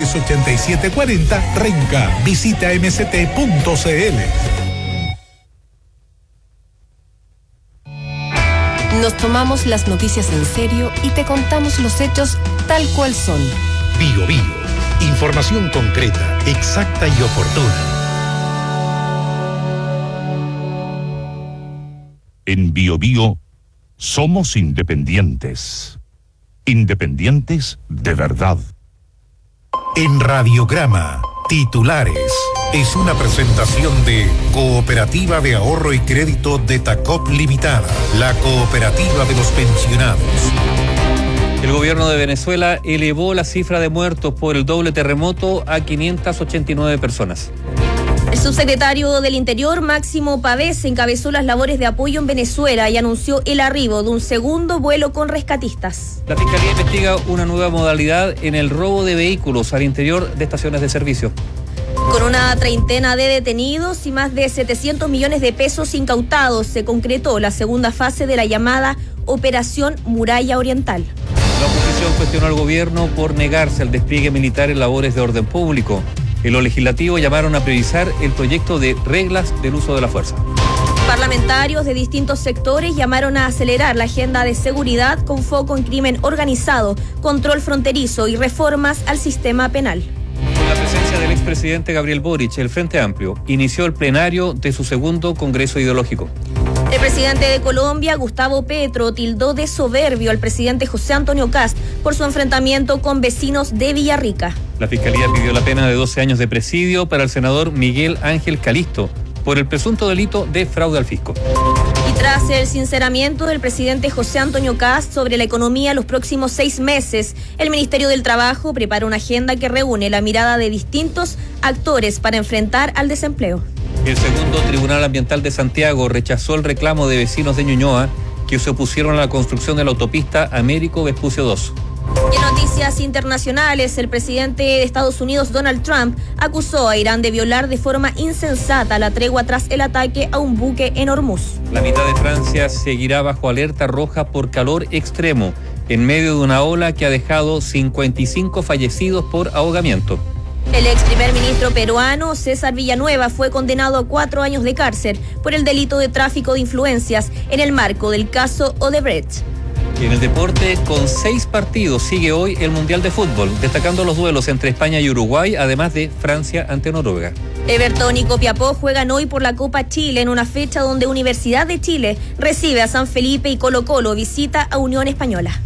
8740 Renca. Visita mct.cl. Nos tomamos las noticias en serio y te contamos los hechos tal cual son. Bio Bio. Información concreta, exacta y oportuna. En Bio Bio somos independientes. Independientes de verdad. En Radiograma, titulares. Es una presentación de Cooperativa de Ahorro y Crédito de Tacop Limitada, la cooperativa de los pensionados. El gobierno de Venezuela elevó la cifra de muertos por el doble terremoto a 589 personas. El subsecretario del Interior, Máximo Pavés, encabezó las labores de apoyo en Venezuela y anunció el arribo de un segundo vuelo con rescatistas. La Fiscalía investiga una nueva modalidad en el robo de vehículos al interior de estaciones de servicio. Con una treintena de detenidos y más de 700 millones de pesos incautados, se concretó la segunda fase de la llamada Operación Muralla Oriental. La oposición cuestionó al gobierno por negarse al despliegue militar en labores de orden público. En lo legislativo llamaron a priorizar el proyecto de reglas del uso de la fuerza. Parlamentarios de distintos sectores llamaron a acelerar la agenda de seguridad con foco en crimen organizado, control fronterizo y reformas al sistema penal. Con la presencia del expresidente Gabriel Boric, el Frente Amplio inició el plenario de su segundo Congreso Ideológico. El presidente de Colombia, Gustavo Petro, tildó de soberbio al presidente José Antonio Kast por su enfrentamiento con vecinos de Villarrica. La Fiscalía pidió la pena de 12 años de presidio para el senador Miguel Ángel Calisto por el presunto delito de fraude al fisco. Y tras el sinceramiento del presidente José Antonio Kast sobre la economía los próximos 6 meses, el Ministerio del Trabajo prepara una agenda que reúne la mirada de distintos actores para enfrentar al desempleo. El segundo Tribunal Ambiental de Santiago rechazó el reclamo de vecinos de Ñuñoa que se opusieron a la construcción de la autopista Américo Vespucio 2. Y en noticias internacionales, el presidente de Estados Unidos, Donald Trump, acusó a Irán de violar de forma insensata la tregua tras el ataque a un buque en Hormuz. La mitad de Francia seguirá bajo alerta roja por calor extremo, en medio de una ola que ha dejado 55 fallecidos por ahogamiento. El ex primer ministro peruano, César Villanueva, fue condenado a 4 años de cárcel por el delito de tráfico de influencias en el marco del caso Odebrecht. Y en el deporte, con 6 partidos, sigue hoy el Mundial de Fútbol, destacando los duelos entre España y Uruguay, además de Francia ante Noruega. Everton y Copiapó juegan hoy por la Copa Chile en una fecha donde Universidad de Chile recibe a San Felipe y Colo-Colo visita a Unión Española.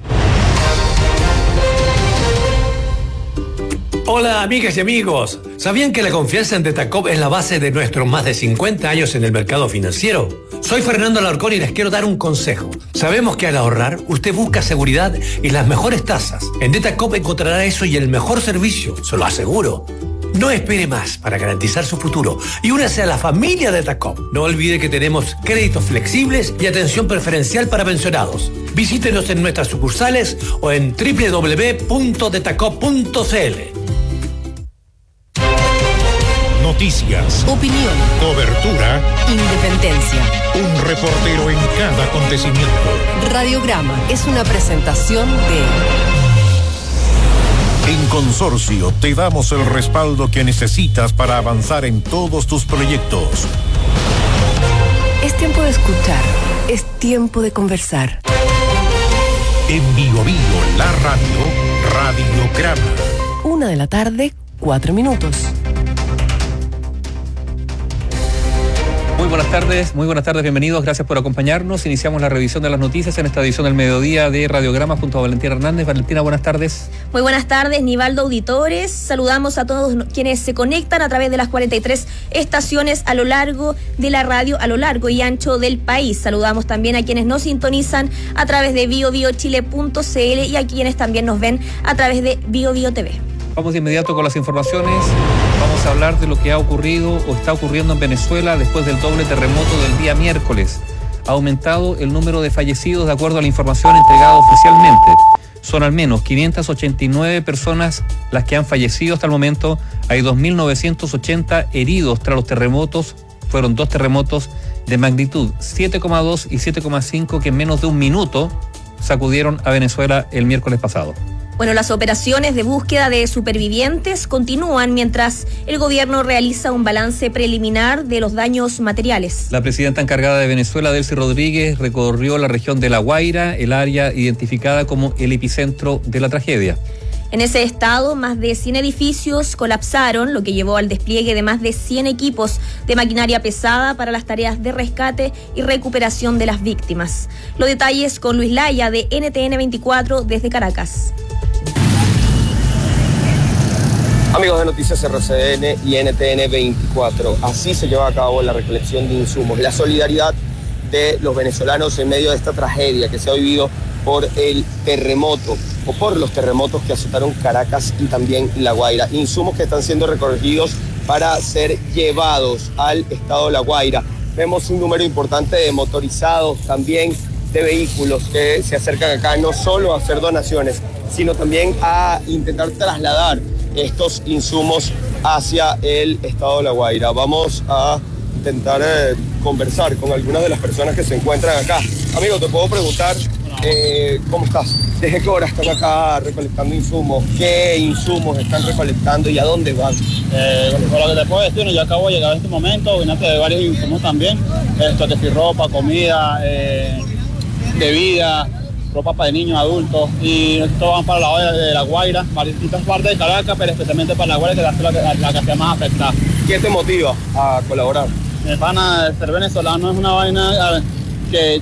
Hola amigas y amigos, ¿sabían que la confianza en Detacop es la base de nuestros más de 50 años en el mercado financiero? Soy Fernando Alarcón y les quiero dar un consejo. Sabemos que al ahorrar, usted busca seguridad y las mejores tasas. En Detacop encontrará eso y el mejor servicio, se lo aseguro. No espere más para garantizar su futuro y únase a la familia Detacop. No olvide que tenemos créditos flexibles y atención preferencial para pensionados. Visítenos en nuestras sucursales o en www.detacop.cl. Noticias, Opinión, cobertura, independencia. un reportero en cada acontecimiento. Radiograma es una presentación de... En Consorcio te damos el respaldo que necesitas para avanzar en todos tus proyectos. Es tiempo de escuchar, es tiempo de conversar. En Bio Bio, la radio, Radiograma. 1:00 p.m, 4 minutos. Muy buenas tardes, bienvenidos, gracias por acompañarnos. Iniciamos la revisión de las noticias en esta edición del mediodía de Radiograma junto a Valentina Hernández. Valentina, buenas tardes. Muy buenas tardes, Nivaldo auditores. Saludamos a todos quienes se conectan a través de las 43 estaciones a lo largo de la radio, a lo largo y ancho del país. Saludamos también a quienes nos sintonizan a través de biobiochile.cl y a quienes también nos ven a través de Bio Bio TV. Vamos de inmediato con las informaciones. Vamos a hablar de lo que ha ocurrido o está ocurriendo en Venezuela después del doble terremoto del día miércoles. Ha aumentado el número de fallecidos de acuerdo a la información entregada oficialmente. Son al menos 589 personas las que han fallecido hasta el momento. Hay 2.980 heridos tras los terremotos. Fueron 2 terremotos de magnitud 7,2 y 7,5 que en menos de un minuto sacudieron a Venezuela el miércoles pasado. Bueno, las operaciones de búsqueda de supervivientes continúan mientras el gobierno realiza un balance preliminar de los daños materiales. La presidenta encargada de Venezuela, Delcy Rodríguez, recorrió la región de La Guaira, el área identificada como el epicentro de la tragedia. En ese estado, más de 100 edificios colapsaron, lo que llevó al despliegue de más de 100 equipos de maquinaria pesada para las tareas de rescate y recuperación de las víctimas. Los detalles con Luis Laya de NTN 24 desde Caracas. Amigos de Noticias RCN y NTN 24, así se lleva a cabo la recolección de insumos, la solidaridad de los venezolanos en medio de esta tragedia que se ha vivido por el terremoto o por los terremotos que azotaron Caracas y también La Guaira. Insumos que están siendo recogidos para ser llevados al estado de La Guaira. Vemos un número importante de motorizados, también de vehículos que se acercan acá no solo a hacer donaciones, sino también a intentar trasladar estos insumos hacia el estado de La Guaira. Vamos a intentar conversar con algunas de las personas que se encuentran acá. Amigo, te puedo preguntar, ¿cómo estás? ¿Desde qué hora están acá recolectando insumos? ¿Qué insumos están recolectando y a dónde van? Por lo que te puedo decir, yo acabo de llegar en este momento, vine de varios insumos también, que si ropa, comida, bebida, ropa para niños, adultos, y estos van para la hora de La Guaira, para distintas partes de Caracas, pero especialmente para La Guaira, que es la que está más afectada. ¿Qué te motiva a colaborar? Mi pana, ser venezolano es una vaina que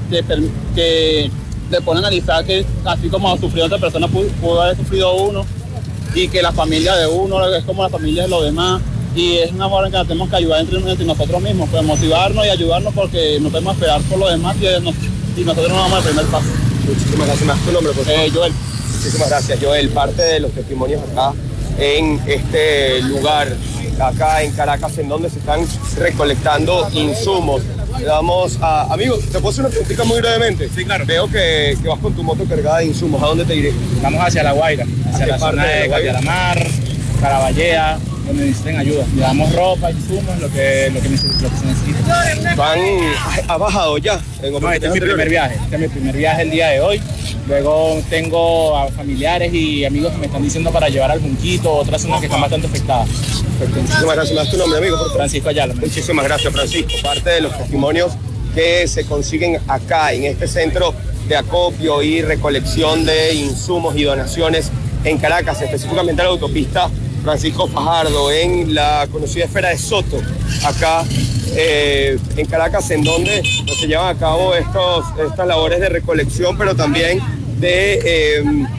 te pone a analizar que así como ha sufrido otra persona, pudo haber sufrido uno, y que la familia de uno es como la familia de los demás, y es una forma en que nos tenemos que ayudar entre nosotros mismos, pues motivarnos y ayudarnos, porque no podemos esperar por los demás y nosotros no vamos al primer paso. Muchísimas gracias. ¿Más tu nombre, por favor? Joel. Muchísimas gracias, Joel. Parte de los testimonios acá en este lugar, acá en Caracas, en donde se están recolectando insumos. Le damos a... Amigo, ¿te puedo hacer una preguntita muy brevemente? Sí, claro. Veo que vas con tu moto cargada de insumos. ¿A dónde te iré? Vamos hacia La Guaira, hacia la zona de Guadialamar, Caraballea, donde necesiten ayuda. Llevamos ropa, insumos, lo que se necesita. ¿Ha bajado ya? No, este es mi primer viaje. Este es mi primer viaje el día de hoy. Luego tengo a familiares y amigos que me están diciendo para llevar al Junquito, otras zonas que están bastante afectadas. Perfecto. Muchísimas gracias. ¿Me das tu nombre, amigo? Por favor. Francisco Ayala. Muchísimas gracias, Francisco. Parte de los testimonios que se consiguen acá, en este centro de acopio y recolección de insumos y donaciones en Caracas, específicamente en la autopista Francisco Fajardo, en la conocida esfera de Soto, acá en Caracas, en donde se llevan a cabo estas labores de recolección, pero también de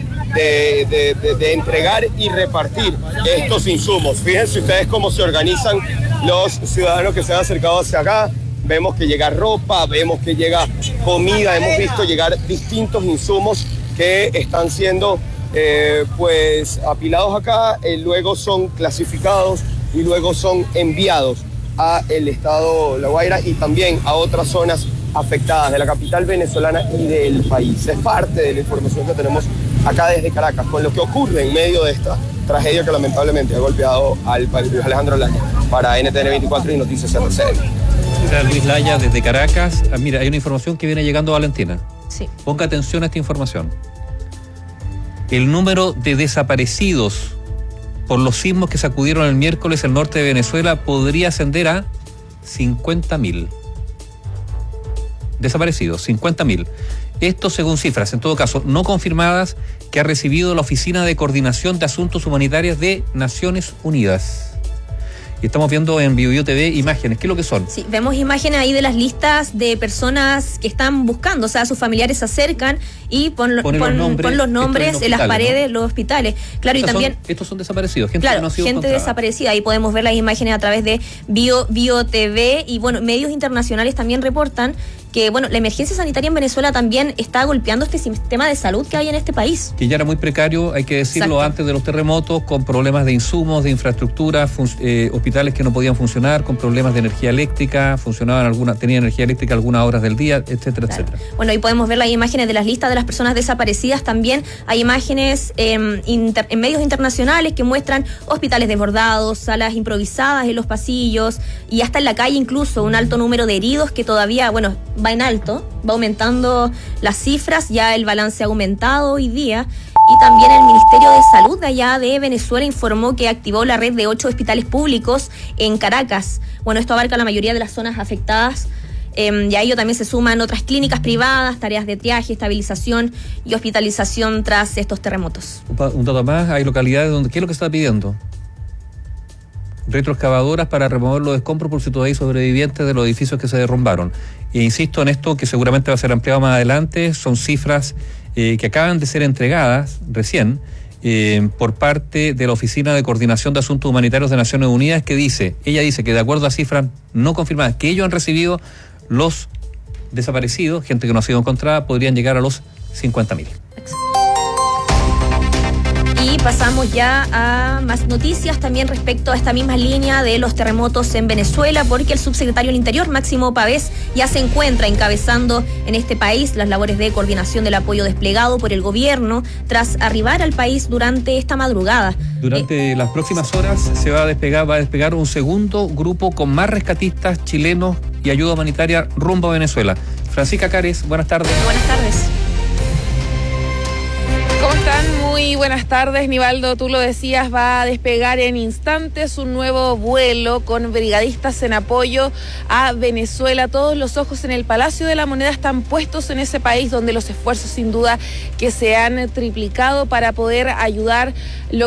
entregar y repartir estos insumos. Fíjense ustedes cómo se organizan los ciudadanos que se han acercado hacia acá. Vemos que llega ropa, vemos que llega comida, hemos visto llegar distintos insumos que están siendo pues apilados acá, luego son clasificados y luego son enviados a el estado La Guaira y también a otras zonas afectadas de la capital venezolana y del país. Es parte de la información que tenemos acá desde Caracas, con lo que ocurre en medio de esta tragedia que lamentablemente ha golpeado al país. Alejandro Laya, para NTN 24 y Noticias RCN. Luis Laya desde Caracas. Mira, hay una información que viene llegando a Valentina. Sí. Ponga atención a esta información. El número de desaparecidos por los sismos que sacudieron el miércoles el norte de Venezuela podría ascender a 50.000. Desaparecidos, 50.000. Esto según cifras, en todo caso, no confirmadas, que ha recibido la Oficina de Coordinación de Asuntos Humanitarios de Naciones Unidas. Y estamos viendo en BioBio TV imágenes. ¿Qué es lo que son? Sí, vemos imágenes ahí de las listas de personas que están buscando, o sea, sus familiares se acercan y pon los nombres en las paredes, ¿no? Los hospitales. Claro, y también... Estos son desaparecidos, gente claro, que no ha sido gente encontrada. desaparecida. Ahí podemos ver las imágenes a través de BioBio TV y, bueno, medios internacionales también reportan que, bueno, la emergencia sanitaria en Venezuela también está golpeando este sistema de salud que hay en este país. Que ya era muy precario, hay que decirlo. Exacto. Antes de los terremotos, con problemas de insumos, de infraestructura, hospitales que no podían funcionar, con problemas de energía eléctrica, tenían energía eléctrica algunas horas del día, etcétera, claro, etcétera. Bueno, ahí podemos ver las imágenes de las listas de las personas desaparecidas. También hay imágenes en medios internacionales que muestran hospitales desbordados, salas improvisadas en los pasillos y hasta en la calle incluso un alto número de heridos que todavía, bueno, va en alto, va aumentando las cifras, ya el balance ha aumentado hoy día. Y también el Ministerio de Salud de allá de Venezuela informó que activó la red de 8 hospitales públicos en Caracas. Bueno, esto abarca la mayoría de las zonas afectadas. Y a ello también se suman otras clínicas privadas, tareas de triaje, estabilización y hospitalización tras estos terremotos. Un dato más, hay localidades donde, ¿qué es lo que está pidiendo? Retroexcavadoras para remover los escombros por si todavía hay sobrevivientes de los edificios que se derrumbaron. E insisto en esto, que seguramente va a ser ampliado más adelante, son cifras que acaban de ser entregadas recién por parte de la Oficina de Coordinación de Asuntos Humanitarios de Naciones Unidas, que ella dice que de acuerdo a cifras no confirmadas que ellos han recibido, los desaparecidos, gente que no ha sido encontrada, podrían llegar a los 50.000. Y pasamos ya a más noticias también respecto a esta misma línea de los terremotos en Venezuela, porque el subsecretario del Interior, Máximo Pavés, ya se encuentra encabezando en este país las labores de coordinación del apoyo desplegado por el gobierno tras arribar al país durante esta madrugada. Durante las próximas horas se va a despegar un segundo grupo con más rescatistas chilenos y ayuda humanitaria rumbo a Venezuela. Francisca Cares, buenas tardes. Buenas tardes. ¿Cómo están? Muy buenas tardes, Nivaldo. Tú lo decías, va a despegar en instantes un nuevo vuelo con brigadistas en apoyo a Venezuela. Todos los ojos en el Palacio de la Moneda están puestos en ese país, donde los esfuerzos sin duda que se han triplicado para poder ayudar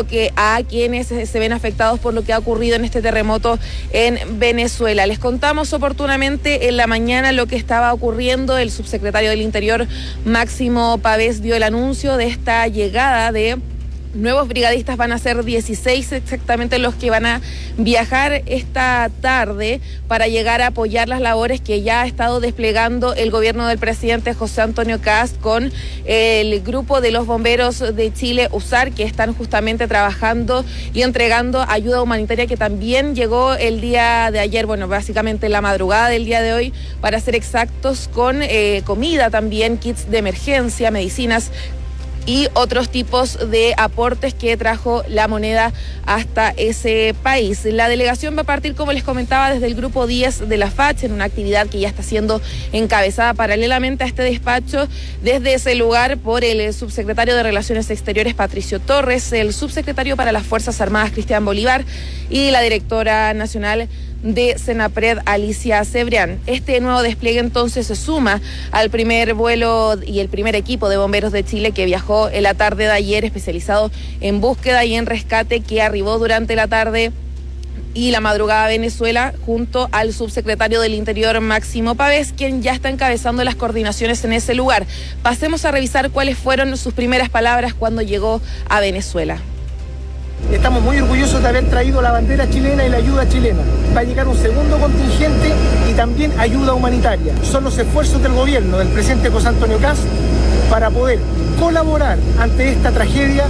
a quienes se ven afectados por lo que ha ocurrido en este terremoto en Venezuela. Les contamos oportunamente en la mañana lo que estaba ocurriendo. El subsecretario del Interior, Máximo Pavés, dio el anuncio de esta llegada de nuevos brigadistas. Van a ser 16 exactamente los que van a viajar esta tarde para llegar a apoyar las labores que ya ha estado desplegando el gobierno del presidente José Antonio Kast con el grupo de los bomberos de Chile, USAR, que están justamente trabajando y entregando ayuda humanitaria, que también llegó el día de ayer, bueno, básicamente la madrugada del día de hoy, para ser exactos, con comida también, kits de emergencia, medicinas y otros tipos de aportes que trajo la Moneda hasta ese país. La delegación va a partir, como les comentaba, desde el grupo 10 de la FACH, en una actividad que ya está siendo encabezada paralelamente a este despacho desde ese lugar por el subsecretario de Relaciones Exteriores, Patricio Torres, el subsecretario para las Fuerzas Armadas, Cristian Bolívar, y la directora nacional de Senapred, Alicia Cebrián. Este nuevo despliegue entonces se suma al primer vuelo y el primer equipo de bomberos de Chile que viajó en la tarde de ayer, especializado en búsqueda y en rescate, que arribó durante la tarde y la madrugada a Venezuela, junto al subsecretario del Interior, Máximo Pavés, quien ya está encabezando las coordinaciones en ese lugar. Pasemos a revisar cuáles fueron sus primeras palabras cuando llegó a Venezuela. Estamos muy orgullosos de haber traído la bandera chilena y la ayuda chilena. Va a llegar un segundo contingente y también ayuda humanitaria. Son los esfuerzos del gobierno, del presidente José Antonio Kast, para poder colaborar ante esta tragedia.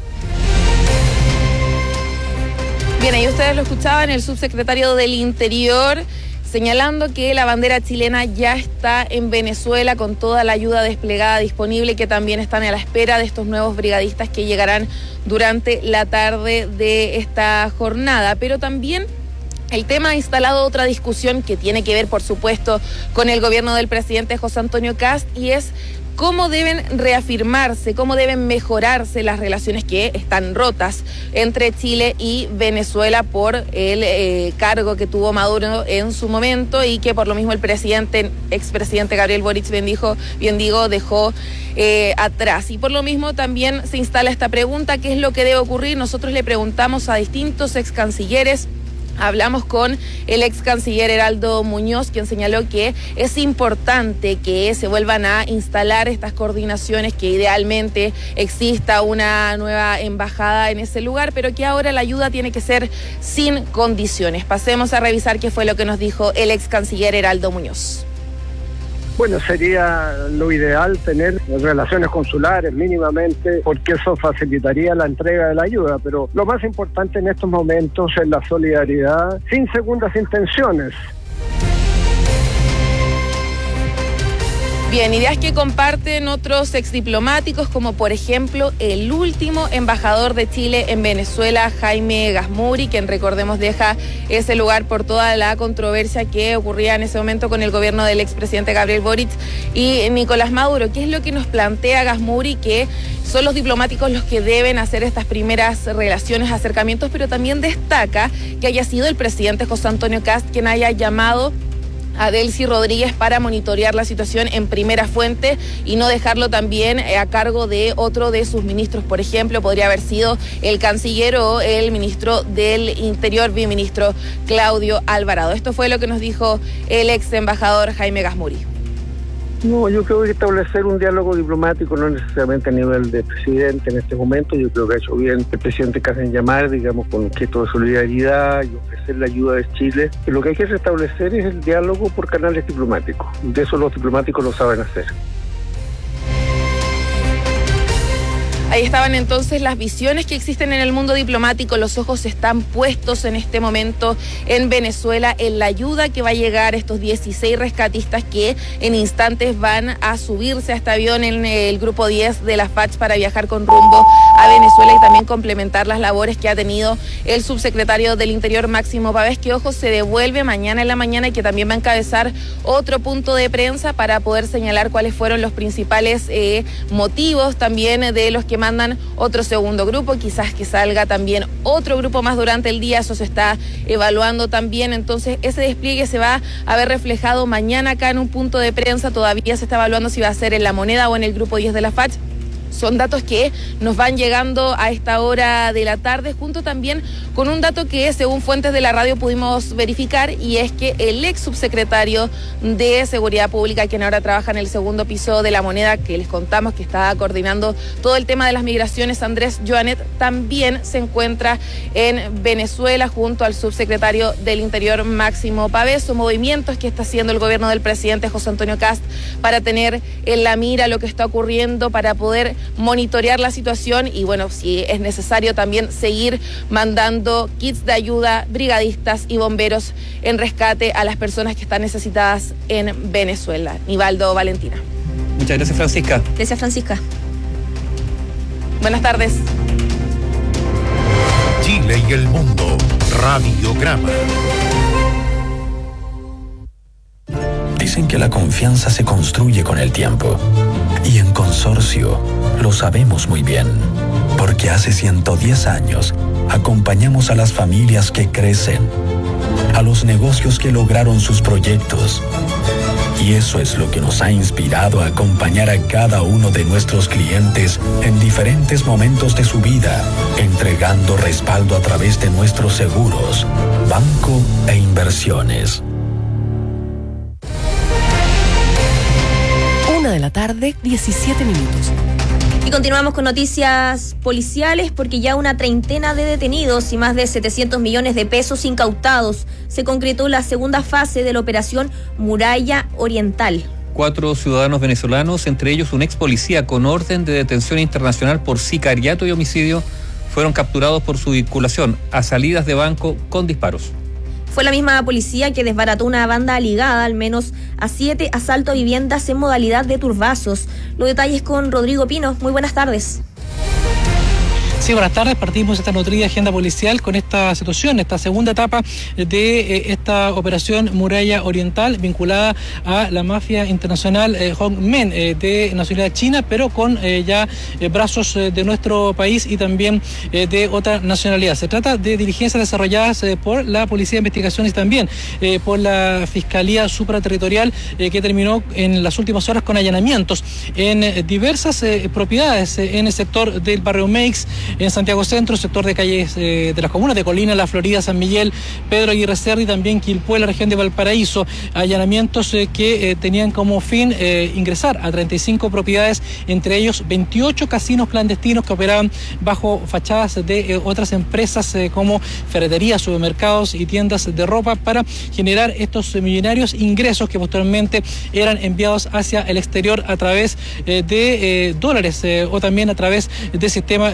Bien, ahí ustedes lo escuchaban, el subsecretario del Interior señalando que la bandera chilena ya está en Venezuela con toda la ayuda desplegada disponible, que también están a la espera de estos nuevos brigadistas que llegarán durante la tarde de esta jornada. Pero también el tema ha instalado otra discusión que tiene que ver, por supuesto, con el gobierno del presidente José Antonio Kast, y es cómo deben reafirmarse, cómo deben mejorarse las relaciones que están rotas entre Chile y Venezuela por el cargo que tuvo Maduro en su momento, y que por lo mismo el expresidente Gabriel Boric, dejó atrás. Y por lo mismo también se instala esta pregunta: ¿qué es lo que debe ocurrir? Nosotros le preguntamos a distintos ex cancilleres. Hablamos con el ex canciller Heraldo Muñoz, quien señaló que es importante que se vuelvan a instalar estas coordinaciones, que idealmente exista una nueva embajada en ese lugar, pero que ahora la ayuda tiene que ser sin condiciones. Pasemos a revisar qué fue lo que nos dijo el ex canciller Heraldo Muñoz. Bueno, sería lo ideal tener relaciones consulares mínimamente, porque eso facilitaría la entrega de la ayuda, pero lo más importante en estos momentos es la solidaridad sin segundas intenciones. Bien, ideas que comparten otros exdiplomáticos, como por ejemplo el último embajador de Chile en Venezuela, Jaime Gazmuri, quien recordemos deja ese lugar por toda la controversia que ocurría en ese momento con el gobierno del expresidente Gabriel Boric y Nicolás Maduro. ¿Qué es lo que nos plantea Gazmuri? Que son los diplomáticos los que deben hacer estas primeras relaciones, acercamientos, pero también destaca que haya sido el presidente José Antonio Kast quien haya llamado a Delcy Rodríguez para monitorear la situación en primera fuente y no dejarlo también a cargo de otro de sus ministros. Por ejemplo, podría haber sido el canciller o el ministro del Interior, viceministro Claudio Alvarado. Esto fue lo que nos dijo el ex embajador Jaime Gazmuri. No, yo creo que establecer un diálogo diplomático no necesariamente a nivel de presidente en este momento. Yo creo que ha hecho bien el presidente Kast en llamar, digamos, con un gesto de solidaridad y ofrecer la ayuda de Chile. Pero lo que hay que restablecer es el diálogo por canales diplomáticos. De eso los diplomáticos lo saben hacer. Ahí estaban entonces las visiones que existen en el mundo diplomático. Los ojos están puestos en este momento en Venezuela, en la ayuda que va a llegar, estos 16 rescatistas que en instantes van a subirse a este avión en el grupo 10 de la FACH para viajar con rumbo a Venezuela y también complementar las labores que ha tenido el subsecretario del Interior, Máximo Pavés, que ojo, se devuelve mañana en la mañana y que también va a encabezar otro punto de prensa para poder señalar cuáles fueron los principales motivos también de los que mandan otro segundo grupo, quizás que salga también otro grupo más durante el día, eso se está evaluando también. Entonces ese despliegue se va a ver reflejado mañana acá en un punto de prensa. Todavía se está evaluando si va a ser en La Moneda o en el grupo 10 de la FACH. Son datos que nos van llegando a esta hora de la tarde, junto también con un dato que según fuentes de la radio pudimos verificar, y es que el ex subsecretario de Seguridad Pública, quien ahora trabaja en el segundo piso de La Moneda, que les contamos que está coordinando todo el tema de las migraciones, Andrés Joanet, también se encuentra en Venezuela junto al subsecretario del Interior, Máximo Pavés. Son movimientos que está haciendo el gobierno del presidente José Antonio Kast para tener en la mira lo que está ocurriendo, para poder monitorear la situación y bueno, si es necesario también seguir mandando kits de ayuda, brigadistas y bomberos en rescate a las personas que están necesitadas en Venezuela. Nivaldo, Valentina. Muchas gracias, Francisca. Gracias, Francisca. Buenas tardes. Chile y el mundo, Radiograma. Dicen que la confianza se construye con el tiempo. Y en Consorcio lo sabemos muy bien, porque hace 110 años acompañamos a las familias que crecen, a los negocios que lograron sus proyectos. Y eso es lo que nos ha inspirado a acompañar a cada uno de nuestros clientes en diferentes momentos de su vida, entregando respaldo a través de nuestros seguros, banco e inversiones. 1:17 p.m. Y continuamos con noticias policiales, porque ya una treintena de detenidos y más de 700 millones de pesos incautados. Se concretó la segunda fase de la operación Muralla Oriental. 4 ciudadanos venezolanos, entre ellos un ex policía con orden de detención internacional por sicariato y homicidio, fueron capturados por su vinculación a salidas de banco con disparos. Fue la misma policía que desbarató una banda ligada al menos a 7 asaltos a viviendas en modalidad de turbazos. Los detalles con Rodrigo Pino. Muy buenas tardes. Sí, buenas tardes. Partimos esta nutrida agenda policial con esta situación, esta segunda etapa de esta operación Muralla Oriental, vinculada a la mafia internacional Hongmen, de nacionalidad china, pero con ya brazos de nuestro país y también de otra nacionalidad. Se trata de diligencias desarrolladas por la Policía de Investigaciones y también por la Fiscalía Supraterritorial, que terminó en las últimas horas con allanamientos en diversas propiedades en el sector del barrio Meix, en Santiago Centro, sector de calles de las comunas de Colina, La Florida, San Miguel, Pedro Aguirre Cerda y también Quilpué, la región de Valparaíso. Allanamientos que tenían como fin ingresar a 35 propiedades, entre ellos 28 casinos clandestinos que operaban bajo fachadas de otras empresas como ferreterías, supermercados y tiendas de ropa, para generar estos millonarios ingresos que posteriormente eran enviados hacia el exterior a través de dólares o también a través de sistemas de criptomonedas.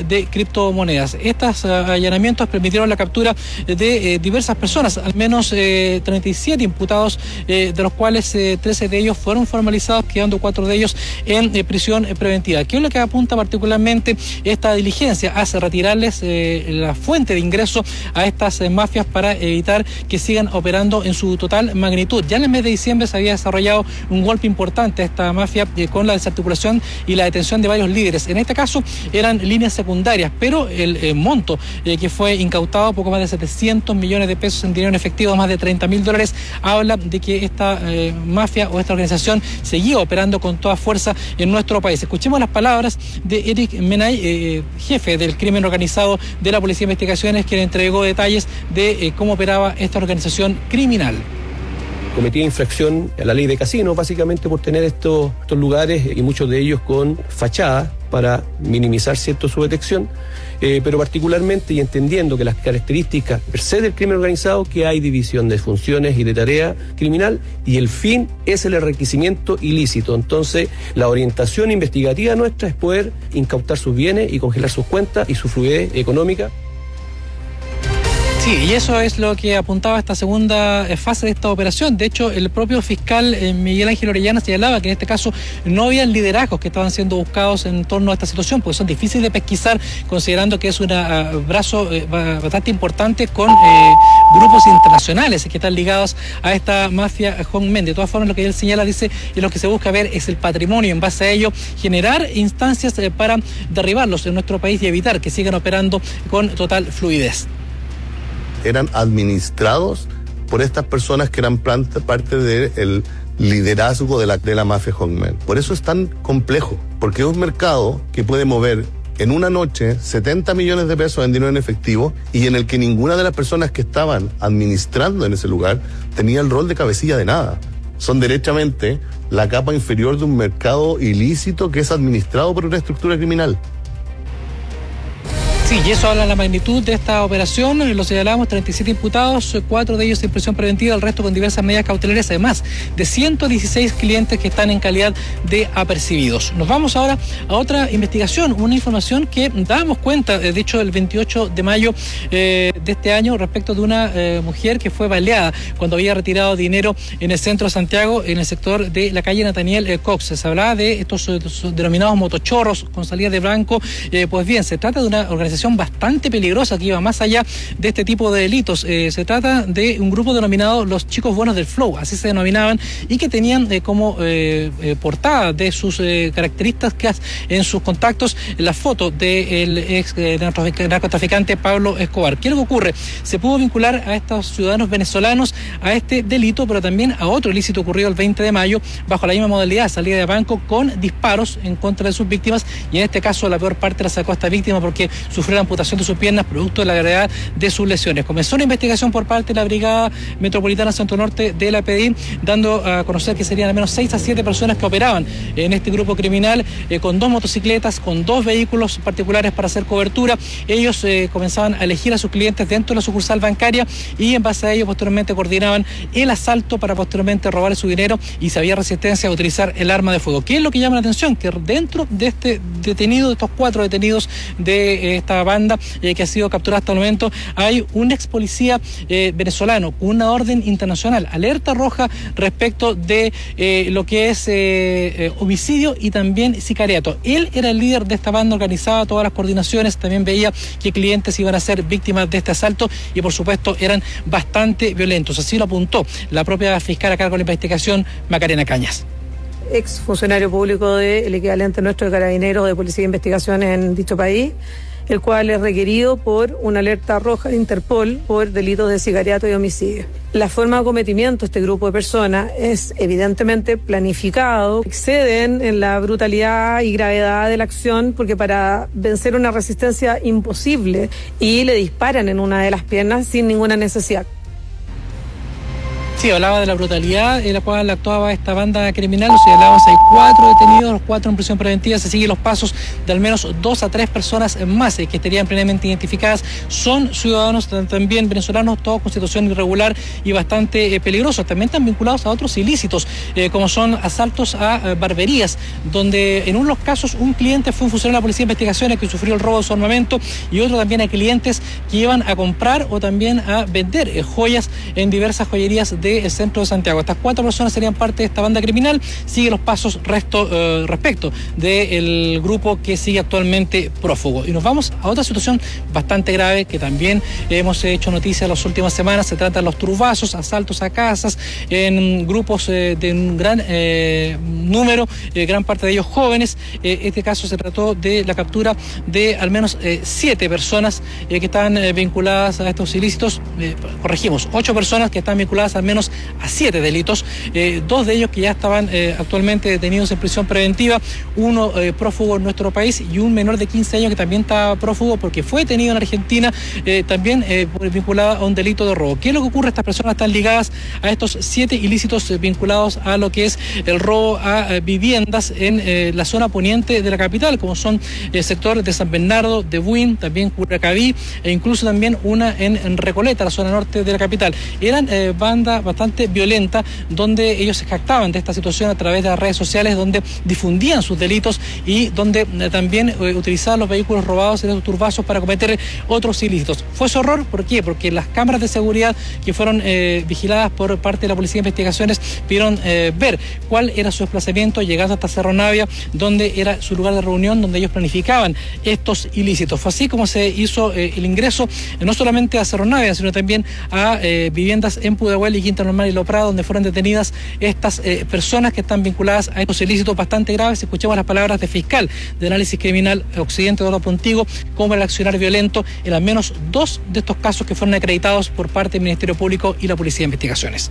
criptomonedas. Estos allanamientos permitieron la captura de diversas personas, al menos 37 imputados, de los cuales 13 de ellos fueron formalizados, quedando 4 de ellos en prisión preventiva. ¿Qué es lo que apunta particularmente esta diligencia? Hace retirarles la fuente de ingreso a estas mafias para evitar que sigan operando en su total magnitud. Ya en el mes de diciembre se había desarrollado un golpe importante a esta mafia con la desarticulación y la detención de varios líderes. En este caso eran líneas secundarias, pero el monto que fue incautado, poco más de 700 millones de pesos en dinero en efectivo, más de $30.000, habla de que esta mafia o esta organización seguía operando con toda fuerza en nuestro país. Escuchemos las palabras de Eric Menay, jefe del crimen organizado de la Policía de Investigaciones, quien entregó detalles de cómo operaba esta organización criminal. Cometía infracción a la ley de casino, básicamente por tener estos lugares, y muchos de ellos con fachadas para minimizar cierto su detección, pero particularmente y entendiendo que las características per se del crimen organizado, que hay división de funciones y de tarea criminal, y el fin es el enriquecimiento ilícito. Entonces, la orientación investigativa nuestra es poder incautar sus bienes y congelar sus cuentas y su fluidez económica. Sí, y eso es lo que apuntaba esta segunda fase de esta operación. De hecho, el propio fiscal Miguel Ángel Orellana señalaba que en este caso no habían liderazgos que estaban siendo buscados en torno a esta situación, porque son difíciles de pesquisar, considerando que es un brazo bastante importante con grupos internacionales que están ligados a esta mafia Hongmen. De todas formas, lo que él señala, dice, y lo que se busca ver es el patrimonio, en base a ello generar instancias para derribarlos en nuestro país y evitar que sigan operando con total fluidez. Eran administrados por estas personas que eran parte del liderazgo de la mafia Hongmen. Por eso es tan complejo, porque es un mercado que puede mover en una noche 70 millones de pesos en dinero en efectivo, y en el que ninguna de las personas que estaban administrando en ese lugar tenía el rol de cabecilla de nada. Son derechamente la capa inferior de un mercado ilícito que es administrado por una estructura criminal. Sí, y eso habla de la magnitud de esta operación. Lo señalamos, 37 imputados, 4 de ellos en prisión preventiva, el resto con diversas medidas cautelares, además de 116 clientes que están en calidad de apercibidos. Nos vamos ahora a otra investigación, una información que dábamos cuenta, de hecho, el 28 de mayo de este año, respecto de una mujer que fue baleada cuando había retirado dinero en el centro de Santiago, en el sector de la calle Nathaniel Cox. Se hablaba de estos denominados motochorros con salida de blanco. Pues bien, se trata de una organización bastante peligrosa que iba más allá de este tipo de delitos. Se trata de un grupo denominado los Chicos Buenos del Flow, así se denominaban, y que tenían como portada de sus características en sus contactos la foto del ex narcotraficante Pablo Escobar. ¿Qué es lo que ocurre? Se pudo vincular a estos ciudadanos venezolanos a este delito, pero también a otro ilícito ocurrido el 20 de mayo bajo la misma modalidad, salida de banco con disparos en contra de sus víctimas, y en este caso la peor parte la sacó a esta víctima porque sufrió la amputación de sus piernas producto de la gravedad de sus lesiones. Comenzó una investigación por parte de la Brigada Metropolitana Centro Norte de la PDI, dando a conocer que serían al menos 6 a 7 personas que operaban en este grupo criminal, con 2 motocicletas, con 2 vehículos particulares para hacer cobertura. Ellos comenzaban a elegir a sus clientes dentro de la sucursal bancaria, y en base a ello posteriormente coordinaban el asalto para posteriormente robar su dinero, y si había resistencia a utilizar el arma de fuego. ¿Qué es lo que llama la atención? Que dentro de este detenido, de estos 4 detenidos de esta banda que ha sido capturada hasta el momento, hay un ex policía venezolano con una orden internacional, alerta roja, respecto de lo que es homicidio y también sicariato. Él era el líder de esta banda, organizaba todas las coordinaciones, también veía que clientes iban a ser víctimas de este asalto, y por supuesto eran bastante violentos. Así lo apuntó la propia fiscal a cargo de la investigación, Macarena Cañas. Ex funcionario público del equivalente nuestro de Carabineros de Policía de Investigaciones en dicho país, el cual es requerido por una alerta roja de Interpol por delitos de sicariato y homicidio. La forma de acometimiento de este grupo de personas es evidentemente planificado, exceden en la brutalidad y gravedad de la acción, porque para vencer una resistencia imposible, y le disparan en una de las piernas sin ninguna necesidad. Sí, hablaba de la brutalidad en la cual actuaba esta banda criminal. Lo señalábamos, hay 4 detenidos, los 4 en prisión preventiva. Se siguen los pasos de al menos 2 a 3 personas más que estarían plenamente identificadas. Son ciudadanos también venezolanos, todos con situación irregular y bastante peligrosos. También están vinculados a otros ilícitos, como son asaltos a barberías, donde en uno de los casos un cliente fue un funcionario de la Policía de Investigaciones que sufrió el robo de su armamento, y otro también a clientes que iban a comprar o también a vender joyas en diversas joyerías del centro de Santiago. Estas 4 personas serían parte de esta banda criminal. Sigue los pasos respecto del grupo que sigue actualmente prófugo. Y nos vamos a otra situación bastante grave que también hemos hecho noticia en las últimas semanas. Se trata de los turbazos, asaltos a casas en grupos de un gran número, gran parte de ellos jóvenes. Este caso se trató de la captura de al menos 7 personas que están vinculadas a estos ilícitos. Corregimos, 8 personas que están vinculadas al menos a 7 delitos, 2 de ellos que ya estaban actualmente detenidos en prisión preventiva, uno prófugo en nuestro país y un menor de 15 años que también está prófugo porque fue detenido en Argentina, también vinculado a un delito de robo. ¿Qué es lo que ocurre? Estas personas están ligadas a estos 7 ilícitos vinculados a lo que es el robo a viviendas en la zona poniente de la capital, como son el sector de San Bernardo, de Buin, también Curacaví, e incluso también una en Recoleta, la zona norte de la capital. Eran bandas bastante violentas, donde ellos se jactaban de esta situación a través de las redes sociales, donde difundían sus delitos y donde también utilizaban los vehículos robados en estos turbazos para cometer otros ilícitos. ¿Fue su error? ¿Por qué? Porque las cámaras de seguridad que fueron vigiladas por parte de la Policía de Investigaciones pudieron ver cuál era su desplazamiento llegando hasta Cerro Navia, donde era su lugar de reunión, donde ellos planificaban estos ilícitos. Fue así como se hizo el ingreso no solamente a Cerro Navia, sino también a viviendas en Pudahuel y Quinta Normal y Lo Prado, donde fueron detenidas estas personas que están vinculadas a estos ilícitos bastante graves. Escuchemos las palabras del fiscal de análisis criminal Occidente, Eduardo Pontigo, como el accionar violento en al menos 2 de estos casos que fueron acreditados por parte del Ministerio Público y la Policía de Investigaciones.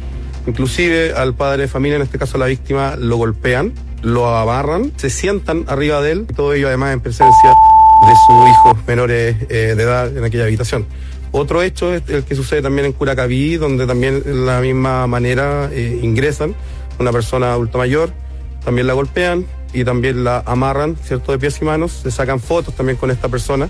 Inclusive al padre de familia, en este caso la víctima, lo golpean, lo amarran, se sientan arriba de él, y todo ello además en presencia de sus hijos menores de edad en aquella habitación. Otro hecho es el que sucede también en Curacaví, donde también de la misma manera ingresan una persona adulta mayor, también la golpean y también la amarran, ¿cierto?, de pies y manos, se sacan fotos también con esta persona.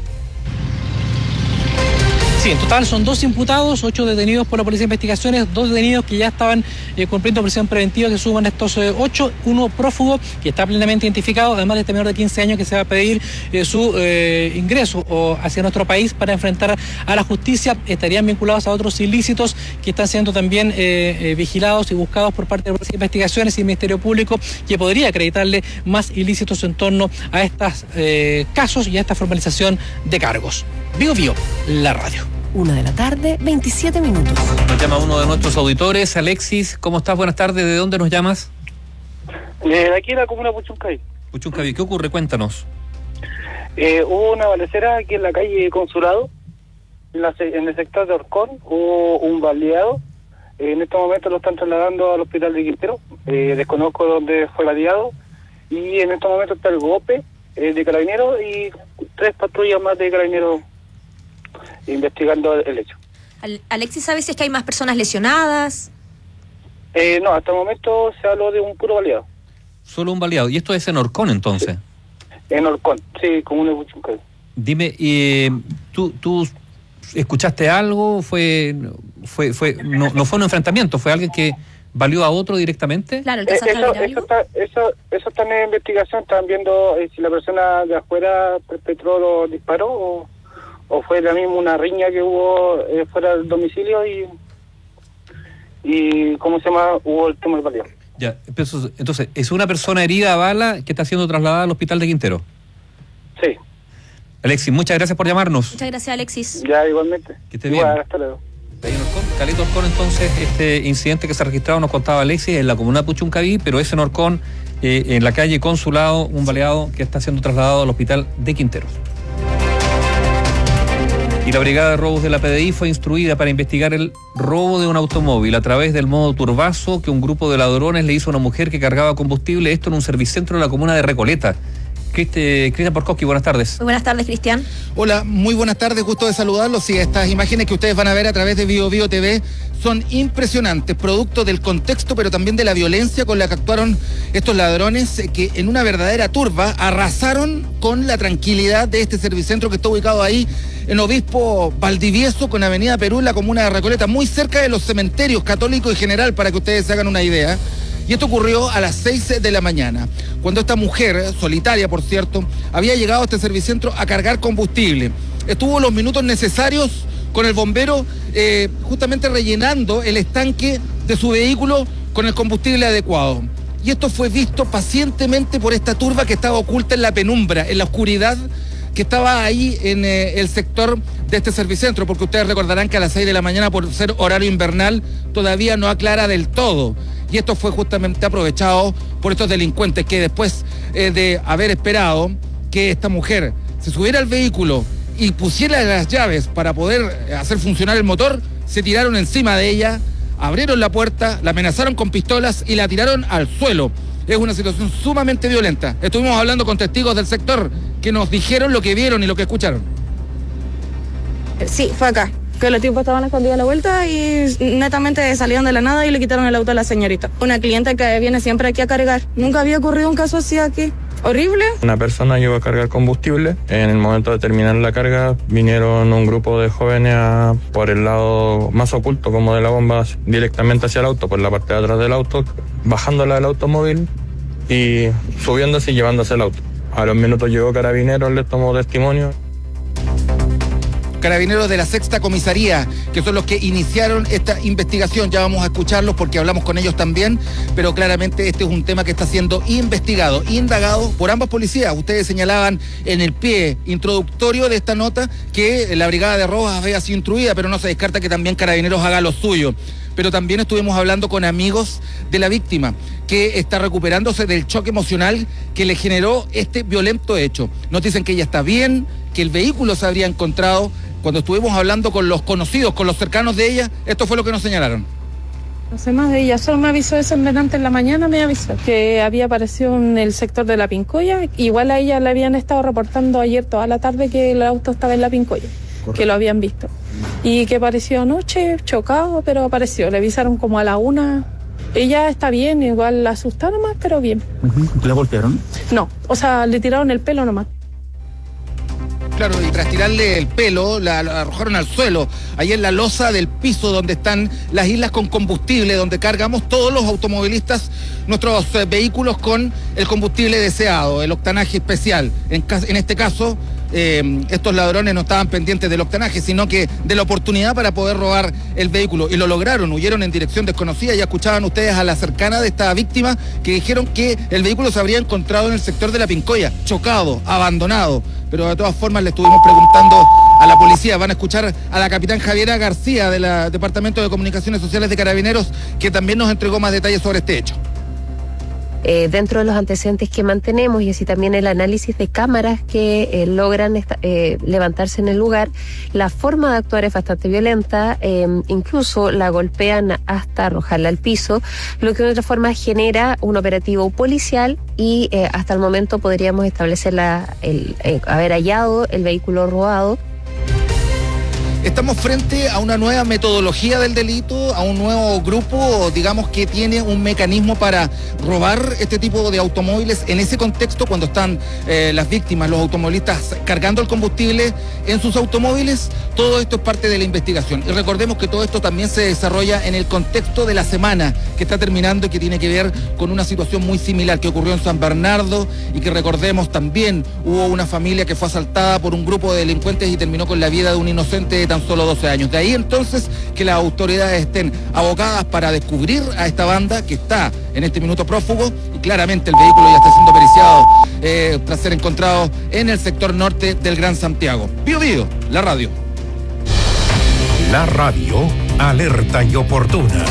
Sí, en total son 2 imputados, 8 detenidos por la Policía de Investigaciones, 2 detenidos que ya estaban cumpliendo prisión preventiva, que suman estos 8, uno prófugo que está plenamente identificado, además de este menor de 15 años que se va a pedir su ingreso hacia nuestro país para enfrentar a la justicia. Estarían vinculados a otros ilícitos que están siendo también vigilados y buscados por parte de la Policía de Investigaciones y el Ministerio Público, que podría acreditarle más ilícitos en torno a estos casos y a esta formalización de cargos. Vivo, la radio. 1:27 p.m. Nos llama uno de nuestros auditores, Alexis. ¿Cómo estás? Buenas tardes. ¿De dónde nos llamas? De aquí en la comuna de Puchuncaví. Puchuncaví, ¿qué ocurre? Cuéntanos. Hubo una balacera aquí en la calle Consulado, en el sector de Orcón. Hubo un baleado. En este momento lo están trasladando al hospital de Quintero. Desconozco dónde fue baleado. Y en este momento está el GOPE de Carabineros y 3 patrullas más de Carabineros investigando el hecho. Alexis, ¿sabes si es que hay más personas lesionadas? No, hasta el momento se habló de un puro baleado. Solo un baleado. ¿Y esto es en Orcón entonces? En Orcón, sí, comuna de Puchuncaví. Dime, ¿tú escuchaste algo? No fue un enfrentamiento, fue alguien que valió a otro directamente? Claro, eso está en investigación. Están viendo si la persona de afuera perpetró los disparos o fue la misma una riña que hubo fuera del domicilio y ¿cómo se llama? Hubo el tema del baleado. Ya, entonces, ¿es una persona herida a bala que está siendo trasladada al hospital de Quintero? Sí. Alexis, muchas gracias por llamarnos. Muchas gracias, Alexis. Ya, igualmente. Que esté bien. Hasta luego. Caleta Orcón, entonces, este incidente que se ha registrado, nos contaba Alexis, en la comuna de Puchuncaví, pero es en Orcón, en la calle Consulado, un baleado que está siendo trasladado al hospital de Quintero. Y la Brigada de Robos de la PDI fue instruida para investigar el robo de un automóvil a través del modo turbazo que un grupo de ladrones le hizo a una mujer que cargaba combustible, esto en un servicentro de la comuna de Recoleta. Cristian Porkowski, buenas tardes. Muy buenas tardes, Cristian. Hola, muy buenas tardes, gusto de saludarlos. Sí, estas imágenes que ustedes van a ver a través de BioBio TV son impresionantes, producto del contexto, pero también de la violencia con la que actuaron estos ladrones que en una verdadera turba arrasaron con la tranquilidad de este servicentro que está ubicado ahí en Obispo Valdivieso con Avenida Perú, en la comuna de Recoleta, muy cerca de los cementerios Católico y General, para que ustedes se hagan una idea. Y esto ocurrió a las 6 de la mañana, cuando esta mujer, solitaria por cierto, había llegado a este servicentro a cargar combustible. Estuvo los minutos necesarios con el bombero justamente rellenando el estanque de su vehículo con el combustible adecuado. Y esto fue visto pacientemente por esta turba que estaba oculta en la penumbra, en la oscuridad que estaba ahí en el sector de este servicentro, porque ustedes recordarán que a las 6 de la mañana, por ser horario invernal, todavía no aclara del todo. Y esto fue justamente aprovechado por estos delincuentes que después de haber esperado que esta mujer se subiera al vehículo y pusiera las llaves para poder hacer funcionar el motor, se tiraron encima de ella, abrieron la puerta, la amenazaron con pistolas y la tiraron al suelo. Es una situación sumamente violenta. Estuvimos hablando con testigos del sector que nos dijeron lo que vieron y lo que escucharon. Sí, fue acá. Que los tipos estaban escondidos a la vuelta y netamente salieron de la nada y le quitaron el auto a la señorita. Una cliente que viene siempre aquí a cargar. Nunca había ocurrido un caso así aquí. Horrible. Una persona llegó a cargar combustible. En el momento de terminar la carga, vinieron un grupo de jóvenes por el lado más oculto como de la bomba directamente hacia el auto, por la parte de atrás del auto, bajándola del automóvil y subiéndose y llevándose el auto. A los minutos llegó Carabineros, les tomó testimonio. Carabineros de la Sexta Comisaría, que son los que iniciaron esta investigación. Ya vamos a escucharlos porque hablamos con ellos también, pero claramente este es un tema que está siendo investigado, indagado por ambas policías. Ustedes señalaban en el pie introductorio de esta nota que la Brigada de Robos había sido instruida, pero no se descarta que también Carabineros haga lo suyo. Pero también estuvimos hablando con amigos de la víctima, que está recuperándose del choque emocional que le generó este violento hecho. Nos dicen que ella está bien, que el vehículo se habría encontrado. Cuando estuvimos hablando con los conocidos, con los cercanos de ella, esto fue lo que nos señalaron. No sé más de ella, solo me avisó eso en la mañana, me avisó que había aparecido en el sector de la Pincoya. Igual a ella le habían estado reportando ayer toda la tarde que el auto estaba en la Pincoya. Correcto. Que lo habían visto. Y que apareció anoche, chocado, pero apareció. Le avisaron como a la 1. Ella está bien, igual la asustaron más, pero bien. ¿La golpearon? No, o sea, le tiraron el pelo nomás. Claro, y tras tirarle el pelo, la arrojaron al suelo, ahí en la losa del piso donde están las islas con combustible, donde cargamos todos los automovilistas nuestros vehículos con el combustible deseado, el octanaje especial. En este caso, estos ladrones no estaban pendientes del octanaje, sino que de la oportunidad para poder robar el vehículo. Y lo lograron, huyeron en dirección desconocida. Ya escuchaban ustedes a la cercana de esta víctima que dijeron que el vehículo se habría encontrado en el sector de la Pincoya, chocado, abandonado. Pero de todas formas le estuvimos preguntando a la policía. Van a escuchar a la capitán Javiera García del Departamento de Comunicaciones Sociales de Carabineros, que también nos entregó más detalles sobre este hecho. Dentro de los antecedentes que mantenemos y así también el análisis de cámaras que logran levantarse en el lugar, la forma de actuar es bastante violenta, incluso la golpean hasta arrojarla al piso, lo que de otra forma genera un operativo policial y hasta el momento podríamos establecer haber hallado el vehículo robado. Estamos frente a una nueva metodología del delito, a un nuevo grupo, digamos, que tiene un mecanismo para robar este tipo de automóviles. En ese contexto, cuando están las víctimas, los automovilistas cargando el combustible en sus automóviles, todo esto es parte de la investigación. Y recordemos que todo esto también se desarrolla en el contexto de la semana que está terminando y que tiene que ver con una situación muy similar que ocurrió en San Bernardo y que recordemos también hubo una familia que fue asaltada por un grupo de delincuentes y terminó con la vida de un inocente de tan solo 12 años. De ahí entonces que las autoridades estén abocadas para descubrir a esta banda que está en este minuto prófugo y claramente el vehículo ya está siendo periciado tras ser encontrado en el sector norte del Gran Santiago. BioBio, la radio. La radio, alerta y oportuna.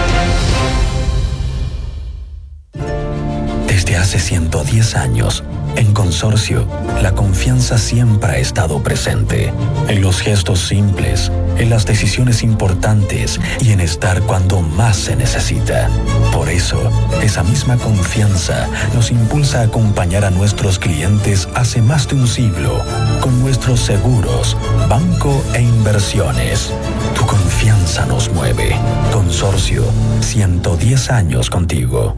Desde hace 110 años, En Consorcio, la confianza siempre ha estado presente. En los gestos simples, en las decisiones importantes y en estar cuando más se necesita. Por eso, esa misma confianza nos impulsa a acompañar a nuestros clientes hace más de un siglo con nuestros seguros, banco e inversiones. Tu confianza nos mueve. Consorcio, 110 años contigo.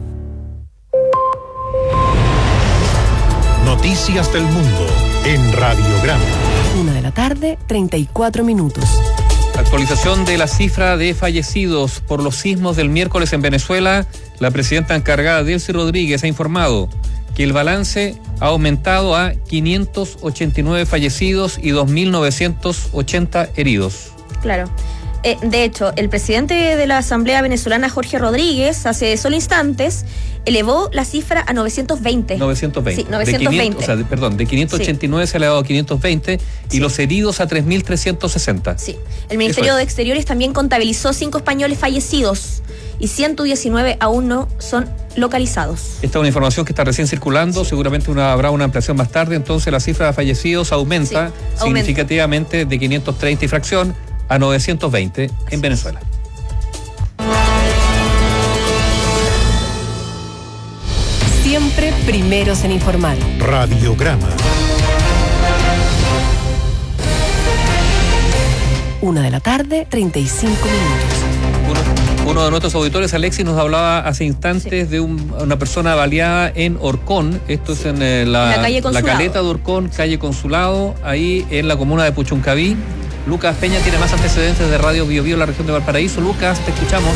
Noticias del mundo en Radiograma. 1:34 p.m. Actualización de la cifra de fallecidos por los sismos del miércoles en Venezuela. La presidenta encargada, Delcy Rodríguez, ha informado que el balance ha aumentado a 589 fallecidos y 2.980 heridos. Claro. De hecho, el presidente de la Asamblea Venezolana, Jorge Rodríguez, hace solo instantes, elevó la cifra a 920. 920. Sí, 920. De 589 se ha elevado a 520 y los heridos a 3.360. Sí. El Ministerio de Exteriores también contabilizó 5 españoles fallecidos y 119 aún no son localizados. Esta es una información que está recién circulando, seguramente habrá una ampliación más tarde, entonces la cifra de fallecidos aumenta significativamente de 530 y fracción a 920 en Venezuela. Siempre primeros en informar. Radiograma. 1:35 p.m. Uno de nuestros auditores, Alexis, nos hablaba hace instantes de una persona baleada en Orcón. Esto es en la caleta de Orcón, calle Consulado, ahí en la comuna de Puchuncaví. Lucas Peña tiene más antecedentes de Radio Bio Bio en la región de Valparaíso. Lucas, te escuchamos.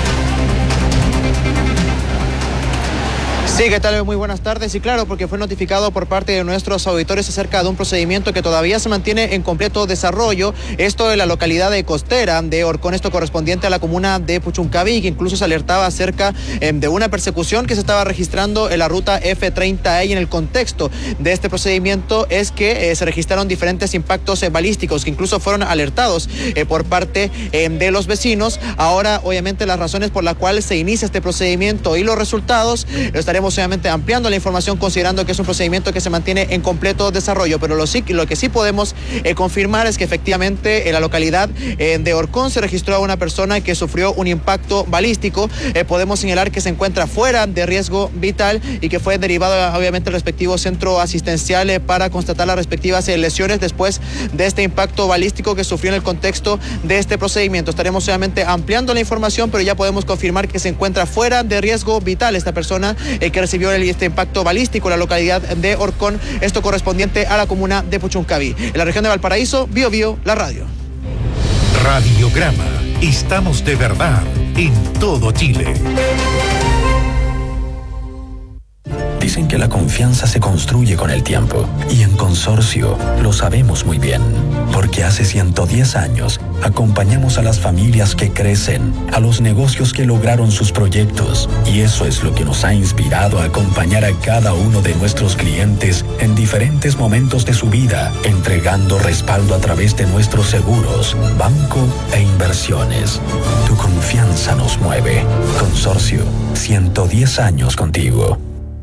Sí, ¿qué tal? Muy buenas tardes. Y claro, porque fue notificado por parte de nuestros auditores acerca de un procedimiento que todavía se mantiene en completo desarrollo. Esto en la localidad de Costera de Orcón, esto correspondiente a la comuna de Puchuncaví, que incluso se alertaba acerca de una persecución que se estaba registrando en la ruta F30E. Y en el contexto de este procedimiento es que se registraron diferentes impactos balísticos que incluso fueron alertados por parte de los vecinos. Ahora, obviamente, las razones por las cuales se inicia este procedimiento y los resultados lo estaremos obviamente ampliando la información, considerando que es un procedimiento que se mantiene en completo desarrollo, pero lo que sí podemos confirmar es que efectivamente en la localidad de Orcón se registró a una persona que sufrió un impacto balístico. Podemos señalar que se encuentra fuera de riesgo vital y que fue derivado obviamente al respectivo centro asistencial para constatar las respectivas lesiones después de este impacto balístico que sufrió en el contexto de este procedimiento. Estaremos obviamente ampliando la información, pero ya podemos confirmar que se encuentra fuera de riesgo vital esta persona que recibió este impacto balístico en la localidad de Orcón, esto correspondiente a la comuna de Puchuncaví. En la región de Valparaíso, Bio Bio, la radio. Radiograma. Estamos de verdad en todo Chile. Dicen que la confianza se construye con el tiempo y en Consorcio lo sabemos muy bien, porque hace 110 años acompañamos a las familias que crecen, a los negocios que lograron sus proyectos, y eso es lo que nos ha inspirado a acompañar a cada uno de nuestros clientes en diferentes momentos de su vida, entregando respaldo a través de nuestros seguros, banco e inversiones. Tu confianza nos mueve. Consorcio, 110 años contigo.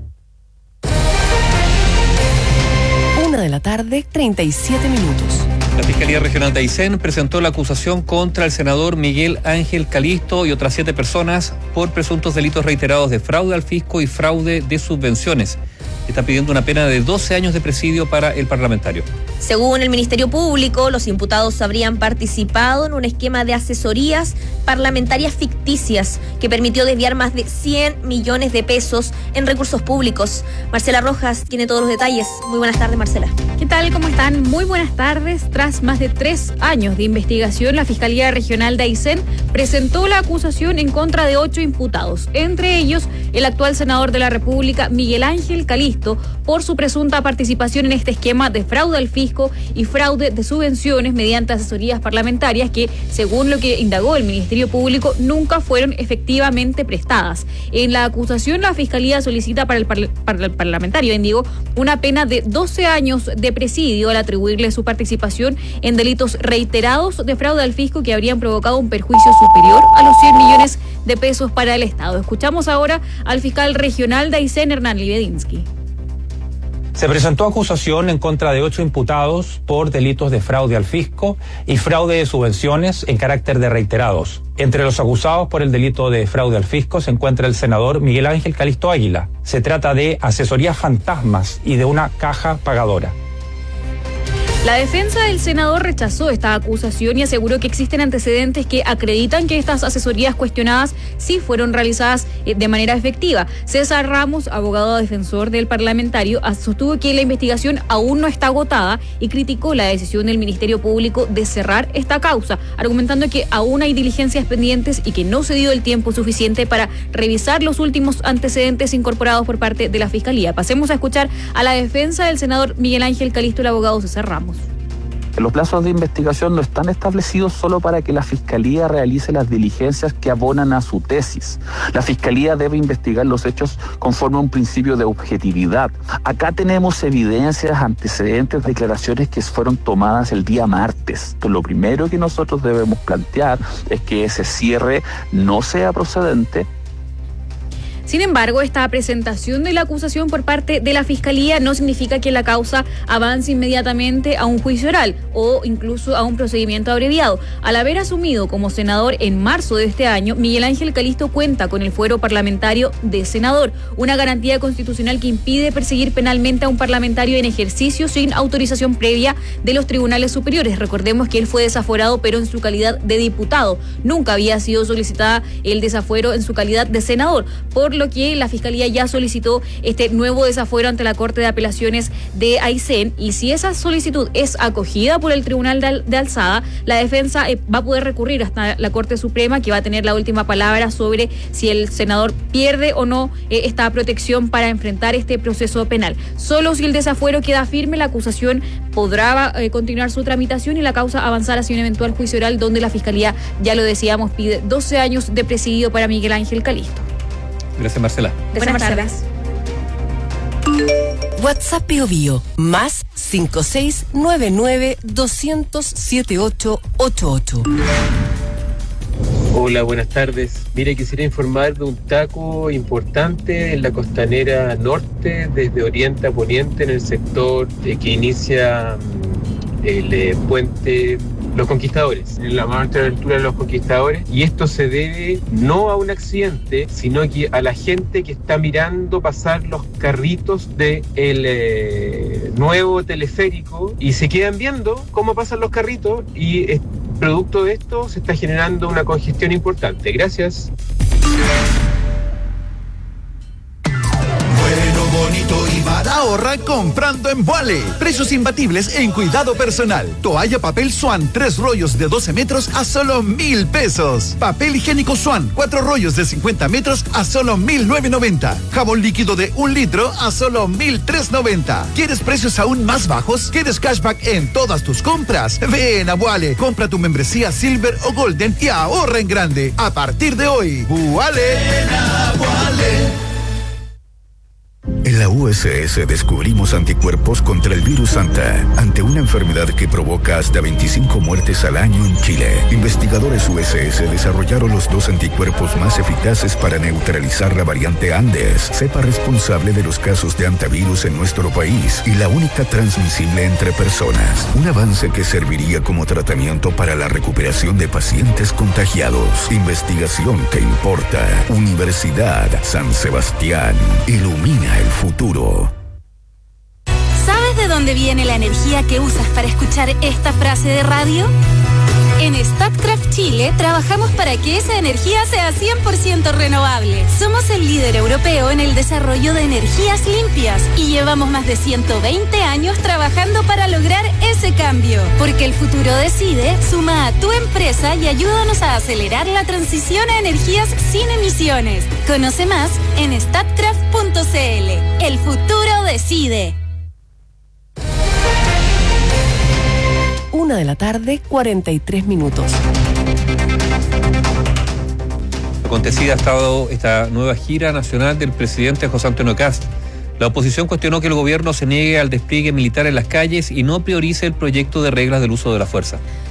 1:37 p.m. La Fiscalía Regional de Aysén presentó la acusación contra el senador Miguel Ángel Calisto y otras 7 personas por presuntos delitos reiterados de fraude al fisco y fraude de subvenciones. Está pidiendo una pena de 12 años de presidio para el parlamentario. Según el Ministerio Público, los imputados habrían participado en un esquema de asesorías parlamentarias ficticias que permitió desviar más de 100 millones de pesos en recursos públicos. Marcela Rojas tiene todos los detalles. Muy buenas tardes, Marcela. ¿Qué tal? ¿Cómo están? Muy buenas tardes. Tras más de 3 años de investigación, la Fiscalía Regional de Aysén presentó la acusación en contra de 8 imputados, entre ellos el actual senador de la República, Miguel Ángel Calisto, por su presunta participación en este esquema de fraude al fisco y fraude de subvenciones mediante asesorías parlamentarias que, según lo que indagó el Ministerio Público, nunca fueron efectivamente prestadas. En la acusación, la Fiscalía solicita para el parlamentario Índigo una pena de 12 años de presidio al atribuirle su participación en delitos reiterados de fraude al fisco que habrían provocado un perjuicio superior a los 100 millones de pesos para el Estado. Escuchamos ahora al fiscal regional de Aysén, Hernán Libedinsky. Se presentó acusación en contra de 8 imputados por delitos de fraude al fisco y fraude de subvenciones en carácter de reiterados. Entre los acusados por el delito de fraude al fisco se encuentra el senador Miguel Ángel Calisto Águila. Se trata de asesorías fantasmas y de una caja pagadora. La defensa del senador rechazó esta acusación y aseguró que existen antecedentes que acreditan que estas asesorías cuestionadas sí fueron realizadas de manera efectiva. César Ramos, abogado defensor del parlamentario, sostuvo que la investigación aún no está agotada y criticó la decisión del Ministerio Público de cerrar esta causa, argumentando que aún hay diligencias pendientes y que no se dio el tiempo suficiente para revisar los últimos antecedentes incorporados por parte de la Fiscalía. Pasemos a escuchar a la defensa del senador Miguel Ángel Calisto, el abogado César Ramos. Los plazos de investigación no están establecidos solo para que la Fiscalía realice las diligencias que abonan a su tesis. La Fiscalía debe investigar los hechos conforme a un principio de objetividad. Acá tenemos evidencias, antecedentes, declaraciones que fueron tomadas el día martes. Entonces, lo primero que nosotros debemos plantear es que ese cierre no sea procedente. Sin embargo, esta presentación de la acusación por parte de la Fiscalía no significa que la causa avance inmediatamente a un juicio oral o incluso a un procedimiento abreviado. Al haber asumido como senador en marzo de este año, Miguel Ángel Calisto cuenta con el fuero parlamentario de senador, una garantía constitucional que impide perseguir penalmente a un parlamentario en ejercicio sin autorización previa de los tribunales superiores. Recordemos que él fue desaforado, pero en su calidad de diputado. Nunca había sido solicitada el desafuero en su calidad de senador, por lo que la Fiscalía ya solicitó este nuevo desafuero ante la Corte de Apelaciones de Aysén, y si esa solicitud es acogida por el Tribunal de Alzada, la defensa va a poder recurrir hasta la Corte Suprema, que va a tener la última palabra sobre si el senador pierde o no esta protección para enfrentar este proceso penal. Solo si el desafuero queda firme, la acusación podrá continuar su tramitación y la causa avanzar hacia un eventual juicio oral, donde la Fiscalía, ya lo decíamos, pide 12 años de presidio para Miguel Ángel Calisto. Gracias, Marcela. Buenas tardes. WhatsApp Bio Bio, más 5699-200-7888. Hola, buenas tardes. Mire, quisiera informar de un taco importante en la costanera norte, desde oriente a poniente, en el sector que inicia el puente Los Conquistadores, en la mayor altura de Los Conquistadores, y esto se debe no a un accidente, sino que a la gente que está mirando pasar los carritos del nuevo teleférico y se quedan viendo cómo pasan los carritos, y producto de esto se está generando una congestión importante. Gracias. Bonito y barato. Ahorra comprando en Vuale. Precios imbatibles en cuidado personal. Toalla papel Swan, 3 rollos de 12 metros a solo 1,000 pesos. Papel higiénico Swan, 4 rollos de 50 metros a solo 1,990. Jabón líquido de 1 litro a solo 1,390. ¿Quieres precios aún más bajos? ¿Quieres cashback en todas tus compras? Ven a Vuale. Compra tu membresía Silver o Golden y ahorra en grande. A partir de hoy, Vuale. Ven a Vuale. En la USS descubrimos anticuerpos contra el virus Santa, ante una enfermedad que provoca hasta 25 muertes al año en Chile. Investigadores USS desarrollaron los 2 anticuerpos más eficaces para neutralizar la variante Andes, cepa responsable de los casos de antivirus en nuestro país y la única transmisible entre personas. Un avance que serviría como tratamiento para la recuperación de pacientes contagiados. Investigación que importa. Universidad San Sebastián. Ilumina el futuro. ¿Sabes de dónde viene la energía que usas para escuchar esta frase de radio? En Statkraft Chile trabajamos para que esa energía sea 100% renovable. Somos el líder europeo en el desarrollo de energías limpias y llevamos más de 120 años trabajando para lograr ese cambio. Porque el futuro decide, suma a tu empresa y ayúdanos a acelerar la transición a energías sin emisiones. Conoce más en statkraft.cl. El futuro decide. 1:43 p.m. Acontecida ha estado esta nueva gira nacional del presidente José Antonio Kast. La oposición cuestionó que el gobierno se niegue al despliegue militar en las calles y no priorice el proyecto de reglas del uso de la fuerza.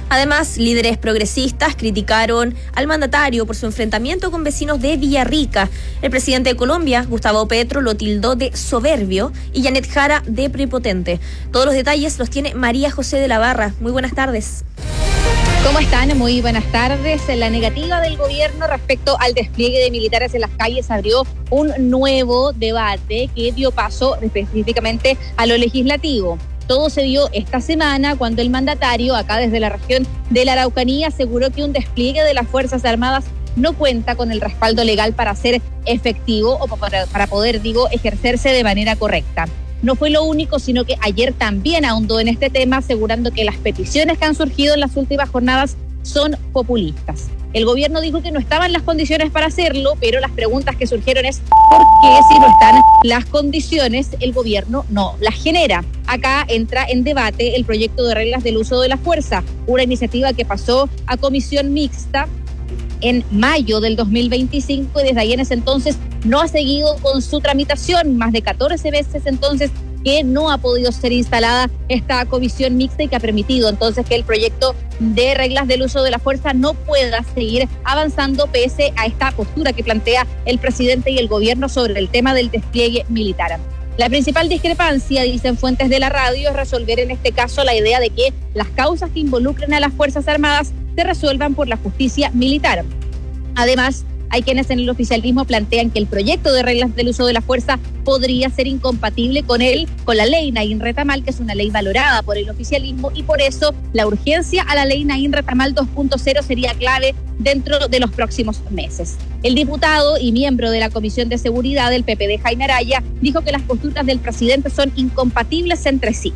Además, líderes progresistas criticaron al mandatario por su enfrentamiento con vecinos de Villarrica. El presidente de Colombia, Gustavo Petro, lo tildó de soberbio y Janet Jara de prepotente. Todos los detalles los tiene María José de la Barra. Muy buenas tardes. ¿Cómo están? Muy buenas tardes. La negativa del gobierno respecto al despliegue de militares en las calles abrió un nuevo debate que dio paso específicamente a lo legislativo. Todo se dio esta semana cuando el mandatario, acá desde la región de la Araucanía, aseguró que un despliegue de las Fuerzas Armadas no cuenta con el respaldo legal para ser efectivo o para poder, ejercerse de manera correcta. No fue lo único, sino que ayer también ahondó en este tema, asegurando que las peticiones que han surgido en las últimas jornadas son populistas. El gobierno dijo que no estaban las condiciones para hacerlo, pero las preguntas que surgieron es ¿por qué si no están las condiciones el gobierno no las genera? Acá entra en debate el proyecto de reglas del uso de la fuerza, una iniciativa que pasó a comisión mixta en mayo del 2025 y desde ahí en ese entonces no ha seguido con su tramitación, más de 14 veces entonces que no ha podido ser instalada esta comisión mixta y que ha permitido entonces que el proyecto de reglas del uso de la fuerza no pueda seguir avanzando pese a esta postura que plantea el presidente y el gobierno sobre el tema del despliegue militar. La principal discrepancia, dicen fuentes de la radio, es resolver en este caso la idea de que las causas que involucren a las Fuerzas Armadas se resuelvan por la justicia militar. Además, hay quienes en el oficialismo plantean que el proyecto de reglas del uso de la fuerza podría ser incompatible con la ley Naín Retamal, que es una ley valorada por el oficialismo, y por eso la urgencia a la ley Naín Retamal 2.0 sería clave dentro de los próximos meses. El diputado y miembro de la Comisión de Seguridad del PPD, Jaime Araya, dijo que las posturas del presidente son incompatibles entre sí.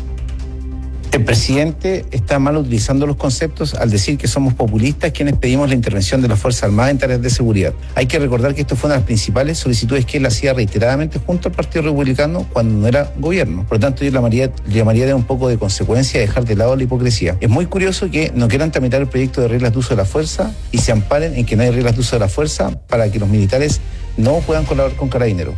El presidente está mal utilizando los conceptos al decir que somos populistas quienes pedimos la intervención de las Fuerzas Armadas en tareas de seguridad. Hay que recordar que esto fue una de las principales solicitudes que él hacía reiteradamente junto al Partido Republicano cuando no era gobierno. Por lo tanto, yo llamaría de un poco de consecuencia, dejar de lado la hipocresía. Es muy curioso que no quieran tramitar el proyecto de reglas de uso de la fuerza y se amparen en que no hay reglas de uso de la fuerza para que los militares no puedan colaborar con Carabineros.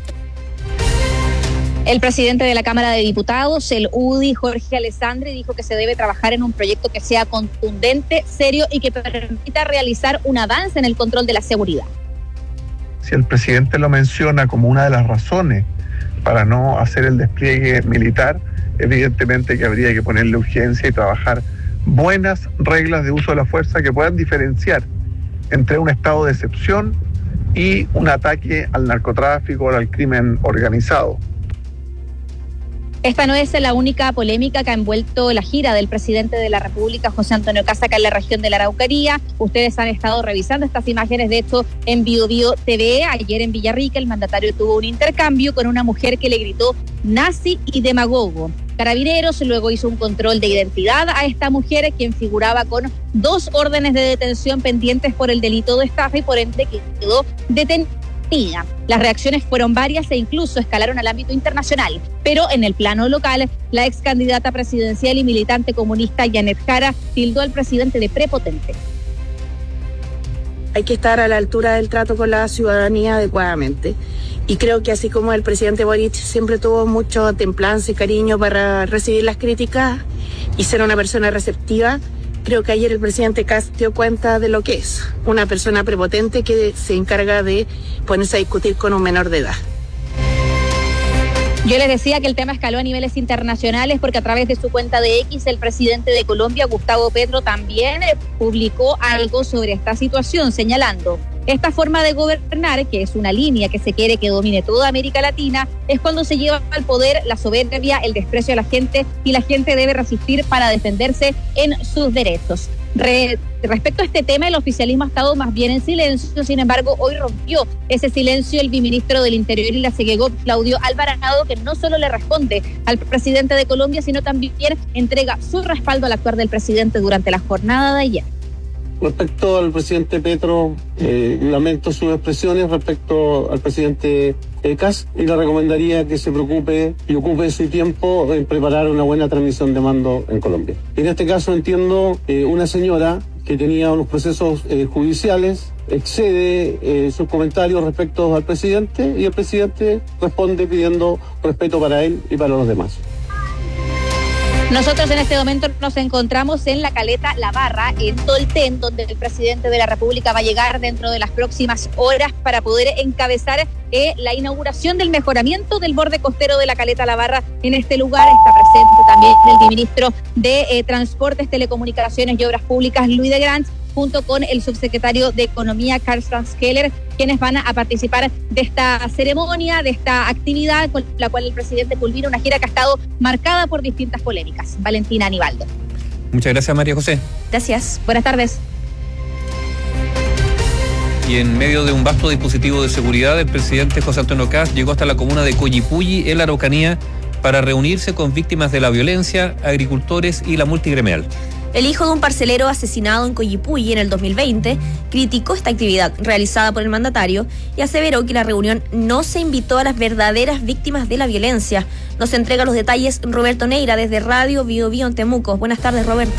El presidente de la Cámara de Diputados, el UDI, Jorge Alessandri, dijo que se debe trabajar en un proyecto que sea contundente, serio y que permita realizar un avance en el control de la seguridad. Si el presidente lo menciona como una de las razones para no hacer el despliegue militar, evidentemente que habría que ponerle urgencia y trabajar buenas reglas de uso de la fuerza que puedan diferenciar entre un estado de excepción y un ataque al narcotráfico o al crimen organizado. Esta no es la única polémica que ha envuelto la gira del presidente de la República, José Antonio Kast, acá en la región de la Araucanía. Ustedes han estado revisando estas imágenes, de hecho, en BioBio TV. Ayer en Villarrica, el mandatario tuvo un intercambio con una mujer que le gritó nazi y demagogo. Carabineros luego hizo un control de identidad a esta mujer, quien figuraba con 2 órdenes de detención pendientes por el delito de estafa y por ende quedó detenida. Las reacciones fueron varias e incluso escalaron al ámbito internacional, pero en el plano local, la ex candidata presidencial y militante comunista Janet Jara tildó al presidente de prepotente. Hay que estar a la altura del trato con la ciudadanía adecuadamente. Y creo que así como el presidente Boric siempre tuvo mucho templanza y cariño para recibir las críticas y ser una persona receptiva, creo que ayer el presidente Kast dio cuenta de lo que es una persona prepotente que se encarga de ponerse a discutir con un menor de edad. Yo les decía que el tema escaló a niveles internacionales porque a través de su cuenta de X, el presidente de Colombia, Gustavo Petro, también publicó algo sobre esta situación, señalando: esta forma de gobernar, que es una línea que se quiere que domine toda América Latina, es cuando se lleva al poder la soberbia, el desprecio a la gente, y la gente debe resistir para defenderse en sus derechos. Respecto a este tema, el oficialismo ha estado más bien en silencio. Sin embargo, hoy rompió ese silencio el viceministro del Interior y la SEGEGOV, Claudio Alvarado, que no solo le responde al presidente de Colombia, sino también entrega su respaldo al actuar del presidente durante la jornada de ayer. Respecto al presidente Petro, lamento sus expresiones respecto al presidente Kast y le recomendaría que se preocupe y ocupe su tiempo en preparar una buena transmisión de mando en Colombia. En este caso entiendo una señora que tenía unos procesos judiciales excede sus comentarios respecto al presidente y el presidente responde pidiendo respeto para él y para los demás. Nosotros en este momento nos encontramos en la Caleta La Barra, en Tolten, donde el presidente de la República va a llegar dentro de las próximas horas para poder encabezar la inauguración del mejoramiento del borde costero de la Caleta La Barra. En este lugar está presente también el ministro de Transportes, Telecomunicaciones y Obras Públicas, Luis de Grans, junto con el subsecretario de Economía, Karl Franz Keller, quienes van a participar de esta ceremonia, de esta actividad con la cual el presidente culmina una gira que ha estado marcada por distintas polémicas. Valentina Anibaldo. Muchas gracias, María José. Gracias. Buenas tardes. Y en medio de un vasto dispositivo de seguridad, el presidente José Antonio Kast llegó hasta la comuna de Coyipulli, en la Araucanía, para reunirse con víctimas de la violencia, agricultores y la multigremial. El hijo de un parcelero asesinado en Coyipulli en el 2020 criticó esta actividad realizada por el mandatario y aseveró que la reunión no se invitó a las verdaderas víctimas de la violencia. Nos entrega los detalles Roberto Neira desde Radio Bio Bio en Temuco. Buenas tardes, Roberto.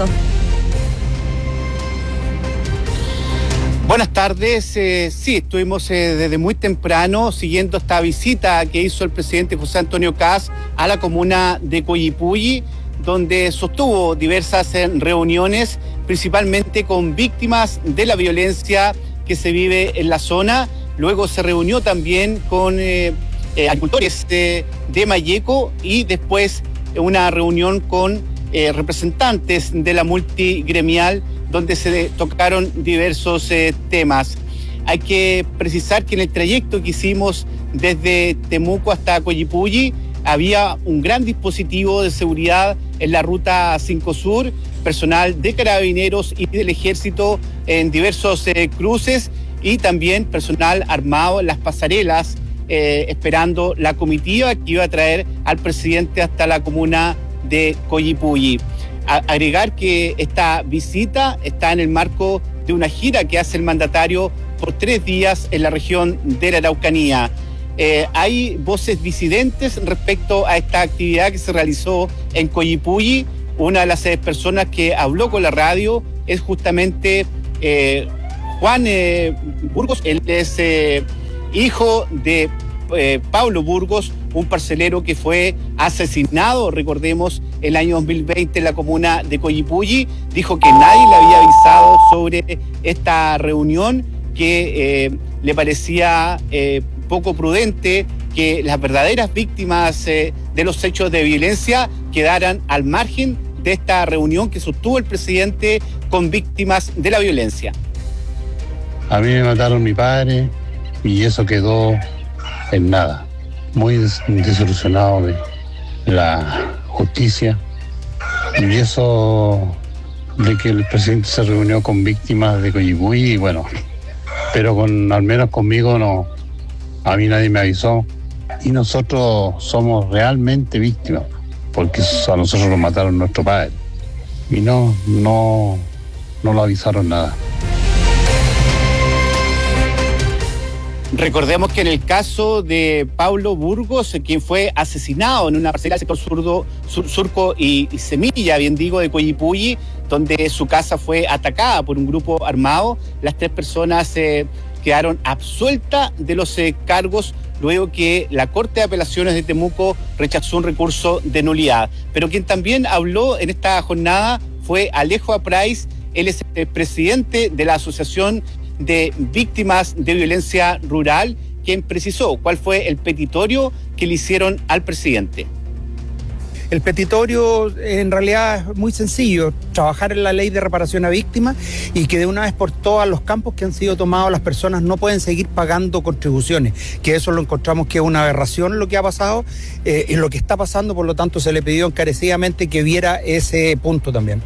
Buenas tardes. Sí, estuvimos desde muy temprano siguiendo esta visita que hizo el presidente José Antonio Kast a la comuna de Coyipulli, donde sostuvo diversas reuniones, principalmente con víctimas de la violencia que se vive en la zona. Luego se reunió también con agricultores de Mayeco y después una reunión con representantes de la multigremial, donde se tocaron diversos temas. Hay que precisar que en el trayecto que hicimos desde Temuco hasta Coyipulli había un gran dispositivo de seguridad en la ruta 5 Sur, personal de Carabineros y del Ejército en diversos cruces y también personal armado en las pasarelas, esperando la comitiva que iba a traer al presidente hasta la comuna de Coyipulli. Agregar que esta visita está en el marco de una gira que hace el mandatario por 3 días en la región de la Araucanía. Hay voces disidentes respecto a esta actividad que se realizó en Coyipulli. Una de las personas que habló con la radio es justamente Juan Burgos. Él es hijo de Pablo Burgos, un parcelero que fue asesinado, recordemos, el año 2020 en la comuna de Coyipulli. Dijo que nadie le había avisado sobre esta reunión, que le parecía poco prudente que las verdaderas víctimas de los hechos de violencia quedaran al margen de esta reunión que sostuvo el presidente con víctimas de la violencia. A mí me mataron mi padre y eso quedó en nada. Muy desilusionado de la justicia y eso de que el presidente se reunió con víctimas de Coyipulli, y bueno, pero al menos conmigo no, a mí nadie me avisó y nosotros somos realmente víctimas porque a nosotros nos mataron nuestro padre y no lo avisaron nada. Recordemos que en el caso de Pablo Burgos, quien fue asesinado en una parcela del sector Surco y Semilla, bien digo, de Coyipulli, donde su casa fue atacada por un grupo armado, las 3 personas quedaron absueltas de los cargos luego que la Corte de Apelaciones de Temuco rechazó un recurso de nulidad. Pero quien también habló en esta jornada fue Alejo Aprais. Él es el presidente de la Asociación de Víctimas de Violencia Rural, quien precisó cuál fue el petitorio que le hicieron al presidente. El petitorio en realidad es muy sencillo, trabajar en la ley de reparación a víctimas y que de una vez por todas los campos que han sido tomados las personas no pueden seguir pagando contribuciones, que eso lo encontramos que es una aberración lo que ha pasado y lo que está pasando, por lo tanto se le pidió encarecidamente que viera ese punto también.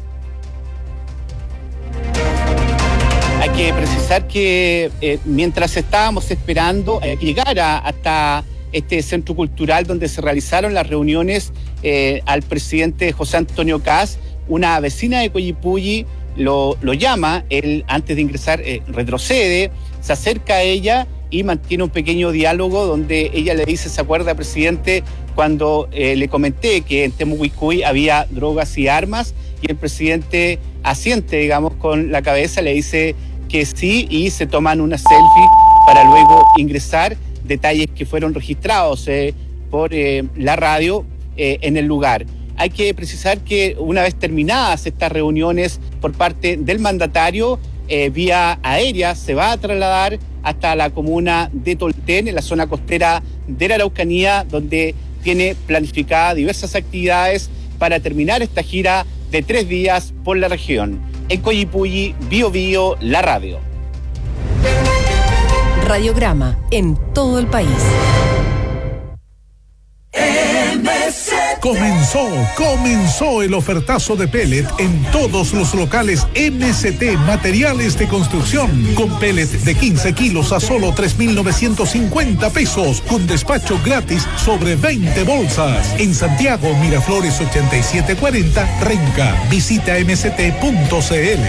Hay que precisar que mientras estábamos esperando que llegara hasta este centro cultural donde se realizaron las reuniones al presidente José Antonio Kast, una vecina de Coyipulli lo llama, él antes de ingresar retrocede, se acerca a ella y mantiene un pequeño diálogo donde ella le dice: ¿se acuerda, presidente, cuando le comenté que en Temucuicui había drogas y armas? Y el presidente asiente, digamos, con la cabeza, le dice que sí, y se toman una selfie para luego ingresar, detalles que fueron registrados por la radio en el lugar. hay que precisar que una vez terminadas estas reuniones por parte del mandatario, vía aérea se va a trasladar hasta la comuna de Tolten, en la zona costera de la Araucanía, donde tiene planificadas diversas actividades para terminar esta gira de 3 días por la región. En Coyipulli, Bio Bio, la radio. Radiograma en todo el país. Comenzó el ofertazo de pellet en todos los locales MST Materiales de Construcción, con pellet de 15 kilos a solo 3.950 pesos, con despacho gratis sobre 20 bolsas. En Santiago, Miraflores 8740, Renca. Visita mst.cl.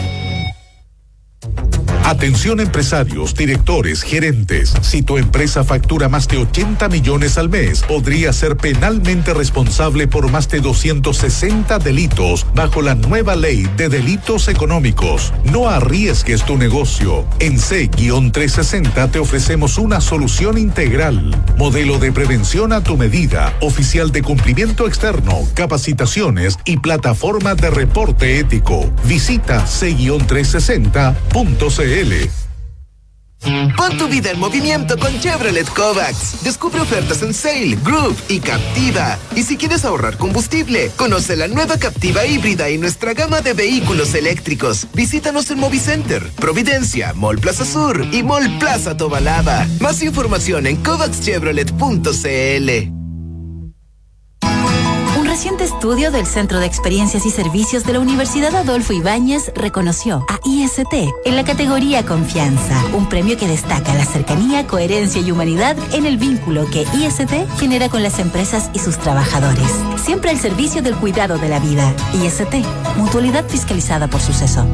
Atención empresarios, directores, gerentes. Si tu empresa factura más de 80 millones al mes, podría ser penalmente responsable por más de 260 delitos bajo la nueva ley de delitos económicos. No arriesgues tu negocio. En C-360 te ofrecemos una solución integral. Modelo de prevención a tu medida, oficial de cumplimiento externo, capacitaciones y plataforma de reporte ético. Visita C-360.cl. Pon tu vida en movimiento con Chevrolet Kovacs. Descubre ofertas en Sail, Groove y Captiva. Y si quieres ahorrar combustible, conoce la nueva Captiva híbrida y nuestra gama de vehículos eléctricos. Visítanos en Movicenter, Providencia, Mall Plaza Sur y Mall Plaza Tobalaba. Más información en kovacschevrolet.cl. Un reciente estudio del Centro de Experiencias y Servicios de la Universidad Adolfo Ibáñez reconoció a IST en la categoría Confianza, un premio que destaca la cercanía, coherencia y humanidad en el vínculo que IST genera con las empresas y sus trabajadores. Siempre al servicio del cuidado de la vida. IST, mutualidad fiscalizada por Suceso.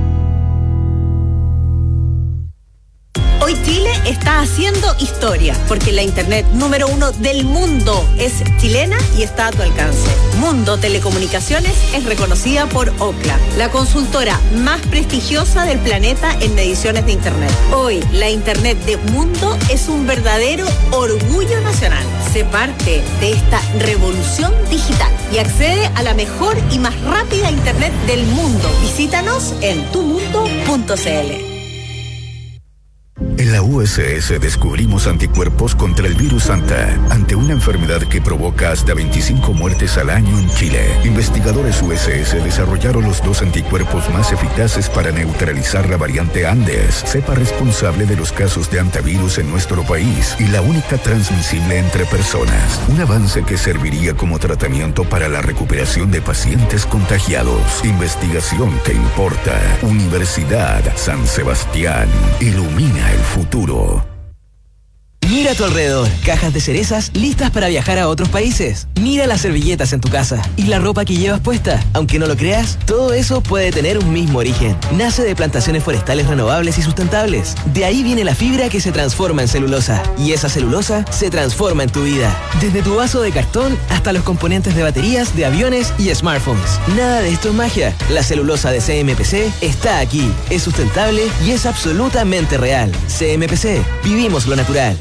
Hoy Chile está haciendo historia, porque la internet número 1 del mundo es chilena y está a tu alcance. Mundo Telecomunicaciones es reconocida por Ookla, la consultora más prestigiosa del planeta en mediciones de internet. Hoy, la internet de Mundo es un verdadero orgullo nacional. Sé parte de esta revolución digital y accede a la mejor y más rápida internet del mundo. Visítanos en tumundo.cl. En la USS descubrimos anticuerpos contra el virus Santa, ante una enfermedad que provoca hasta 25 muertes al año en Chile. Investigadores USS desarrollaron los 2 anticuerpos más eficaces para neutralizar la variante Andes, cepa responsable de los casos de antivirus en nuestro país y la única transmisible entre personas. Un avance que serviría como tratamiento para la recuperación de pacientes contagiados. Investigación que importa. Universidad San Sebastián. Ilumina el futuro. Mira a tu alrededor, cajas de cerezas listas para viajar a otros países. Mira las servilletas en tu casa y la ropa que llevas puesta. Aunque no lo creas, todo eso puede tener un mismo origen. Nace de plantaciones forestales renovables y sustentables. De ahí viene la fibra que se transforma en celulosa. Y esa celulosa se transforma en tu vida. Desde tu vaso de cartón hasta los componentes de baterías, de aviones y smartphones. Nada de esto es magia. La celulosa de CMPC está aquí. Es sustentable y es absolutamente real. CMPC. Vivimos lo natural.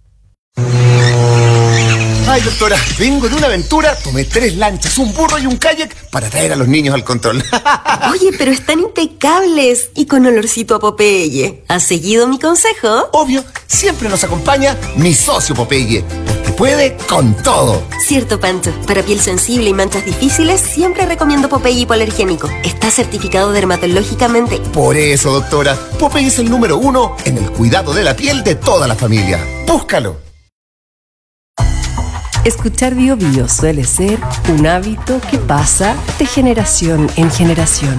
Ay, doctora, vengo de una aventura, tomé 3 lanchas, un burro y un kayak para traer a los niños al control. Oye, pero están impecables y con olorcito a Popeye. ¿Has seguido mi consejo? Obvio, siempre nos acompaña mi socio Popeye, porque puede con todo. Cierto, Pancho. Para piel sensible y manchas difíciles, siempre recomiendo Popeye hipoalergénico. Está certificado dermatológicamente. Por eso, doctora, Popeye es el número 1 en el cuidado de la piel de toda la familia. Búscalo. Escuchar Bio Bio suele ser un hábito que pasa de generación en generación.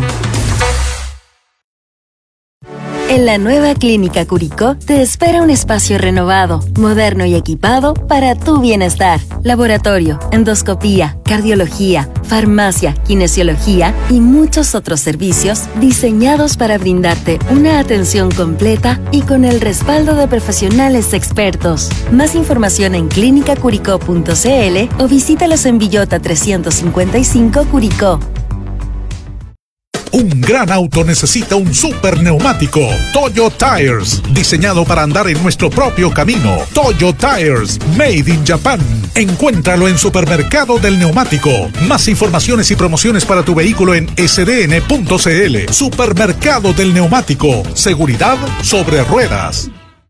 En la nueva Clínica Curicó te espera un espacio renovado, moderno y equipado para tu bienestar. Laboratorio, endoscopía, cardiología, farmacia, kinesiología y muchos otros servicios diseñados para brindarte una atención completa y con el respaldo de profesionales expertos. Más información en clinicacuricó.cl o visítalos en Villota 355 Curicó. Un gran auto necesita un super neumático. Toyo Tires, diseñado para andar en nuestro propio camino. Toyo Tires, made in Japan. Encuéntralo en Supermercado del Neumático. Más informaciones y promociones para tu vehículo en sdn.cl. Supermercado del Neumático. Seguridad sobre ruedas.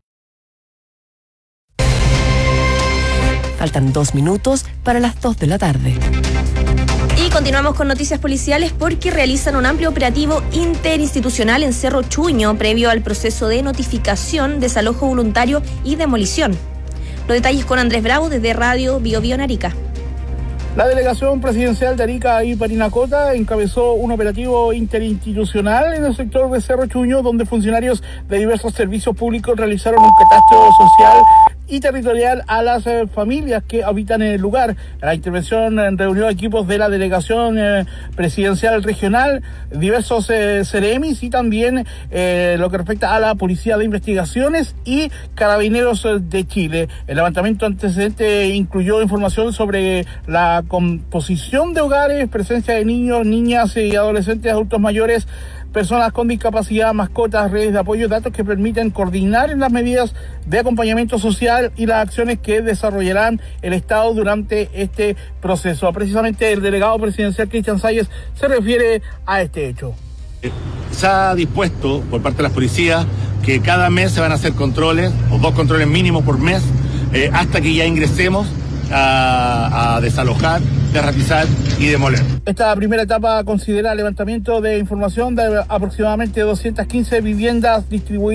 Faltan 2 minutos para las 2 de la tarde. Y continuamos con noticias policiales porque realizan un amplio operativo interinstitucional en Cerro Chuño previo al proceso de notificación, desalojo voluntario y demolición. Los detalles con Andrés Bravo desde Radio Bio Bio Arica. La delegación presidencial de Arica y Parinacota encabezó un operativo interinstitucional en el sector de Cerro Chuño, donde funcionarios de diversos servicios públicos realizaron un catastro social y territorial a las familias que habitan en el lugar. La intervención reunió equipos de la delegación presidencial regional, diversos CEREMIS y también lo que respecta a la Policía de Investigaciones y Carabineros de Chile. El levantamiento antecedente incluyó información sobre la composición de hogares, presencia de niños, niñas y adolescentes, adultos mayores, personas con discapacidad, mascotas, redes de apoyo, datos que permiten coordinar las medidas de acompañamiento social y las acciones que desarrollarán el Estado durante este proceso. Precisamente el delegado presidencial Cristian Salles se refiere a este hecho. Se ha dispuesto por parte de las policías que cada mes se van a hacer controles, o 2 controles mínimos por mes, hasta que ya ingresemos a desalojar, derratizar y demoler. Esta primera etapa considera el levantamiento de información de aproximadamente 215 viviendas distribuidas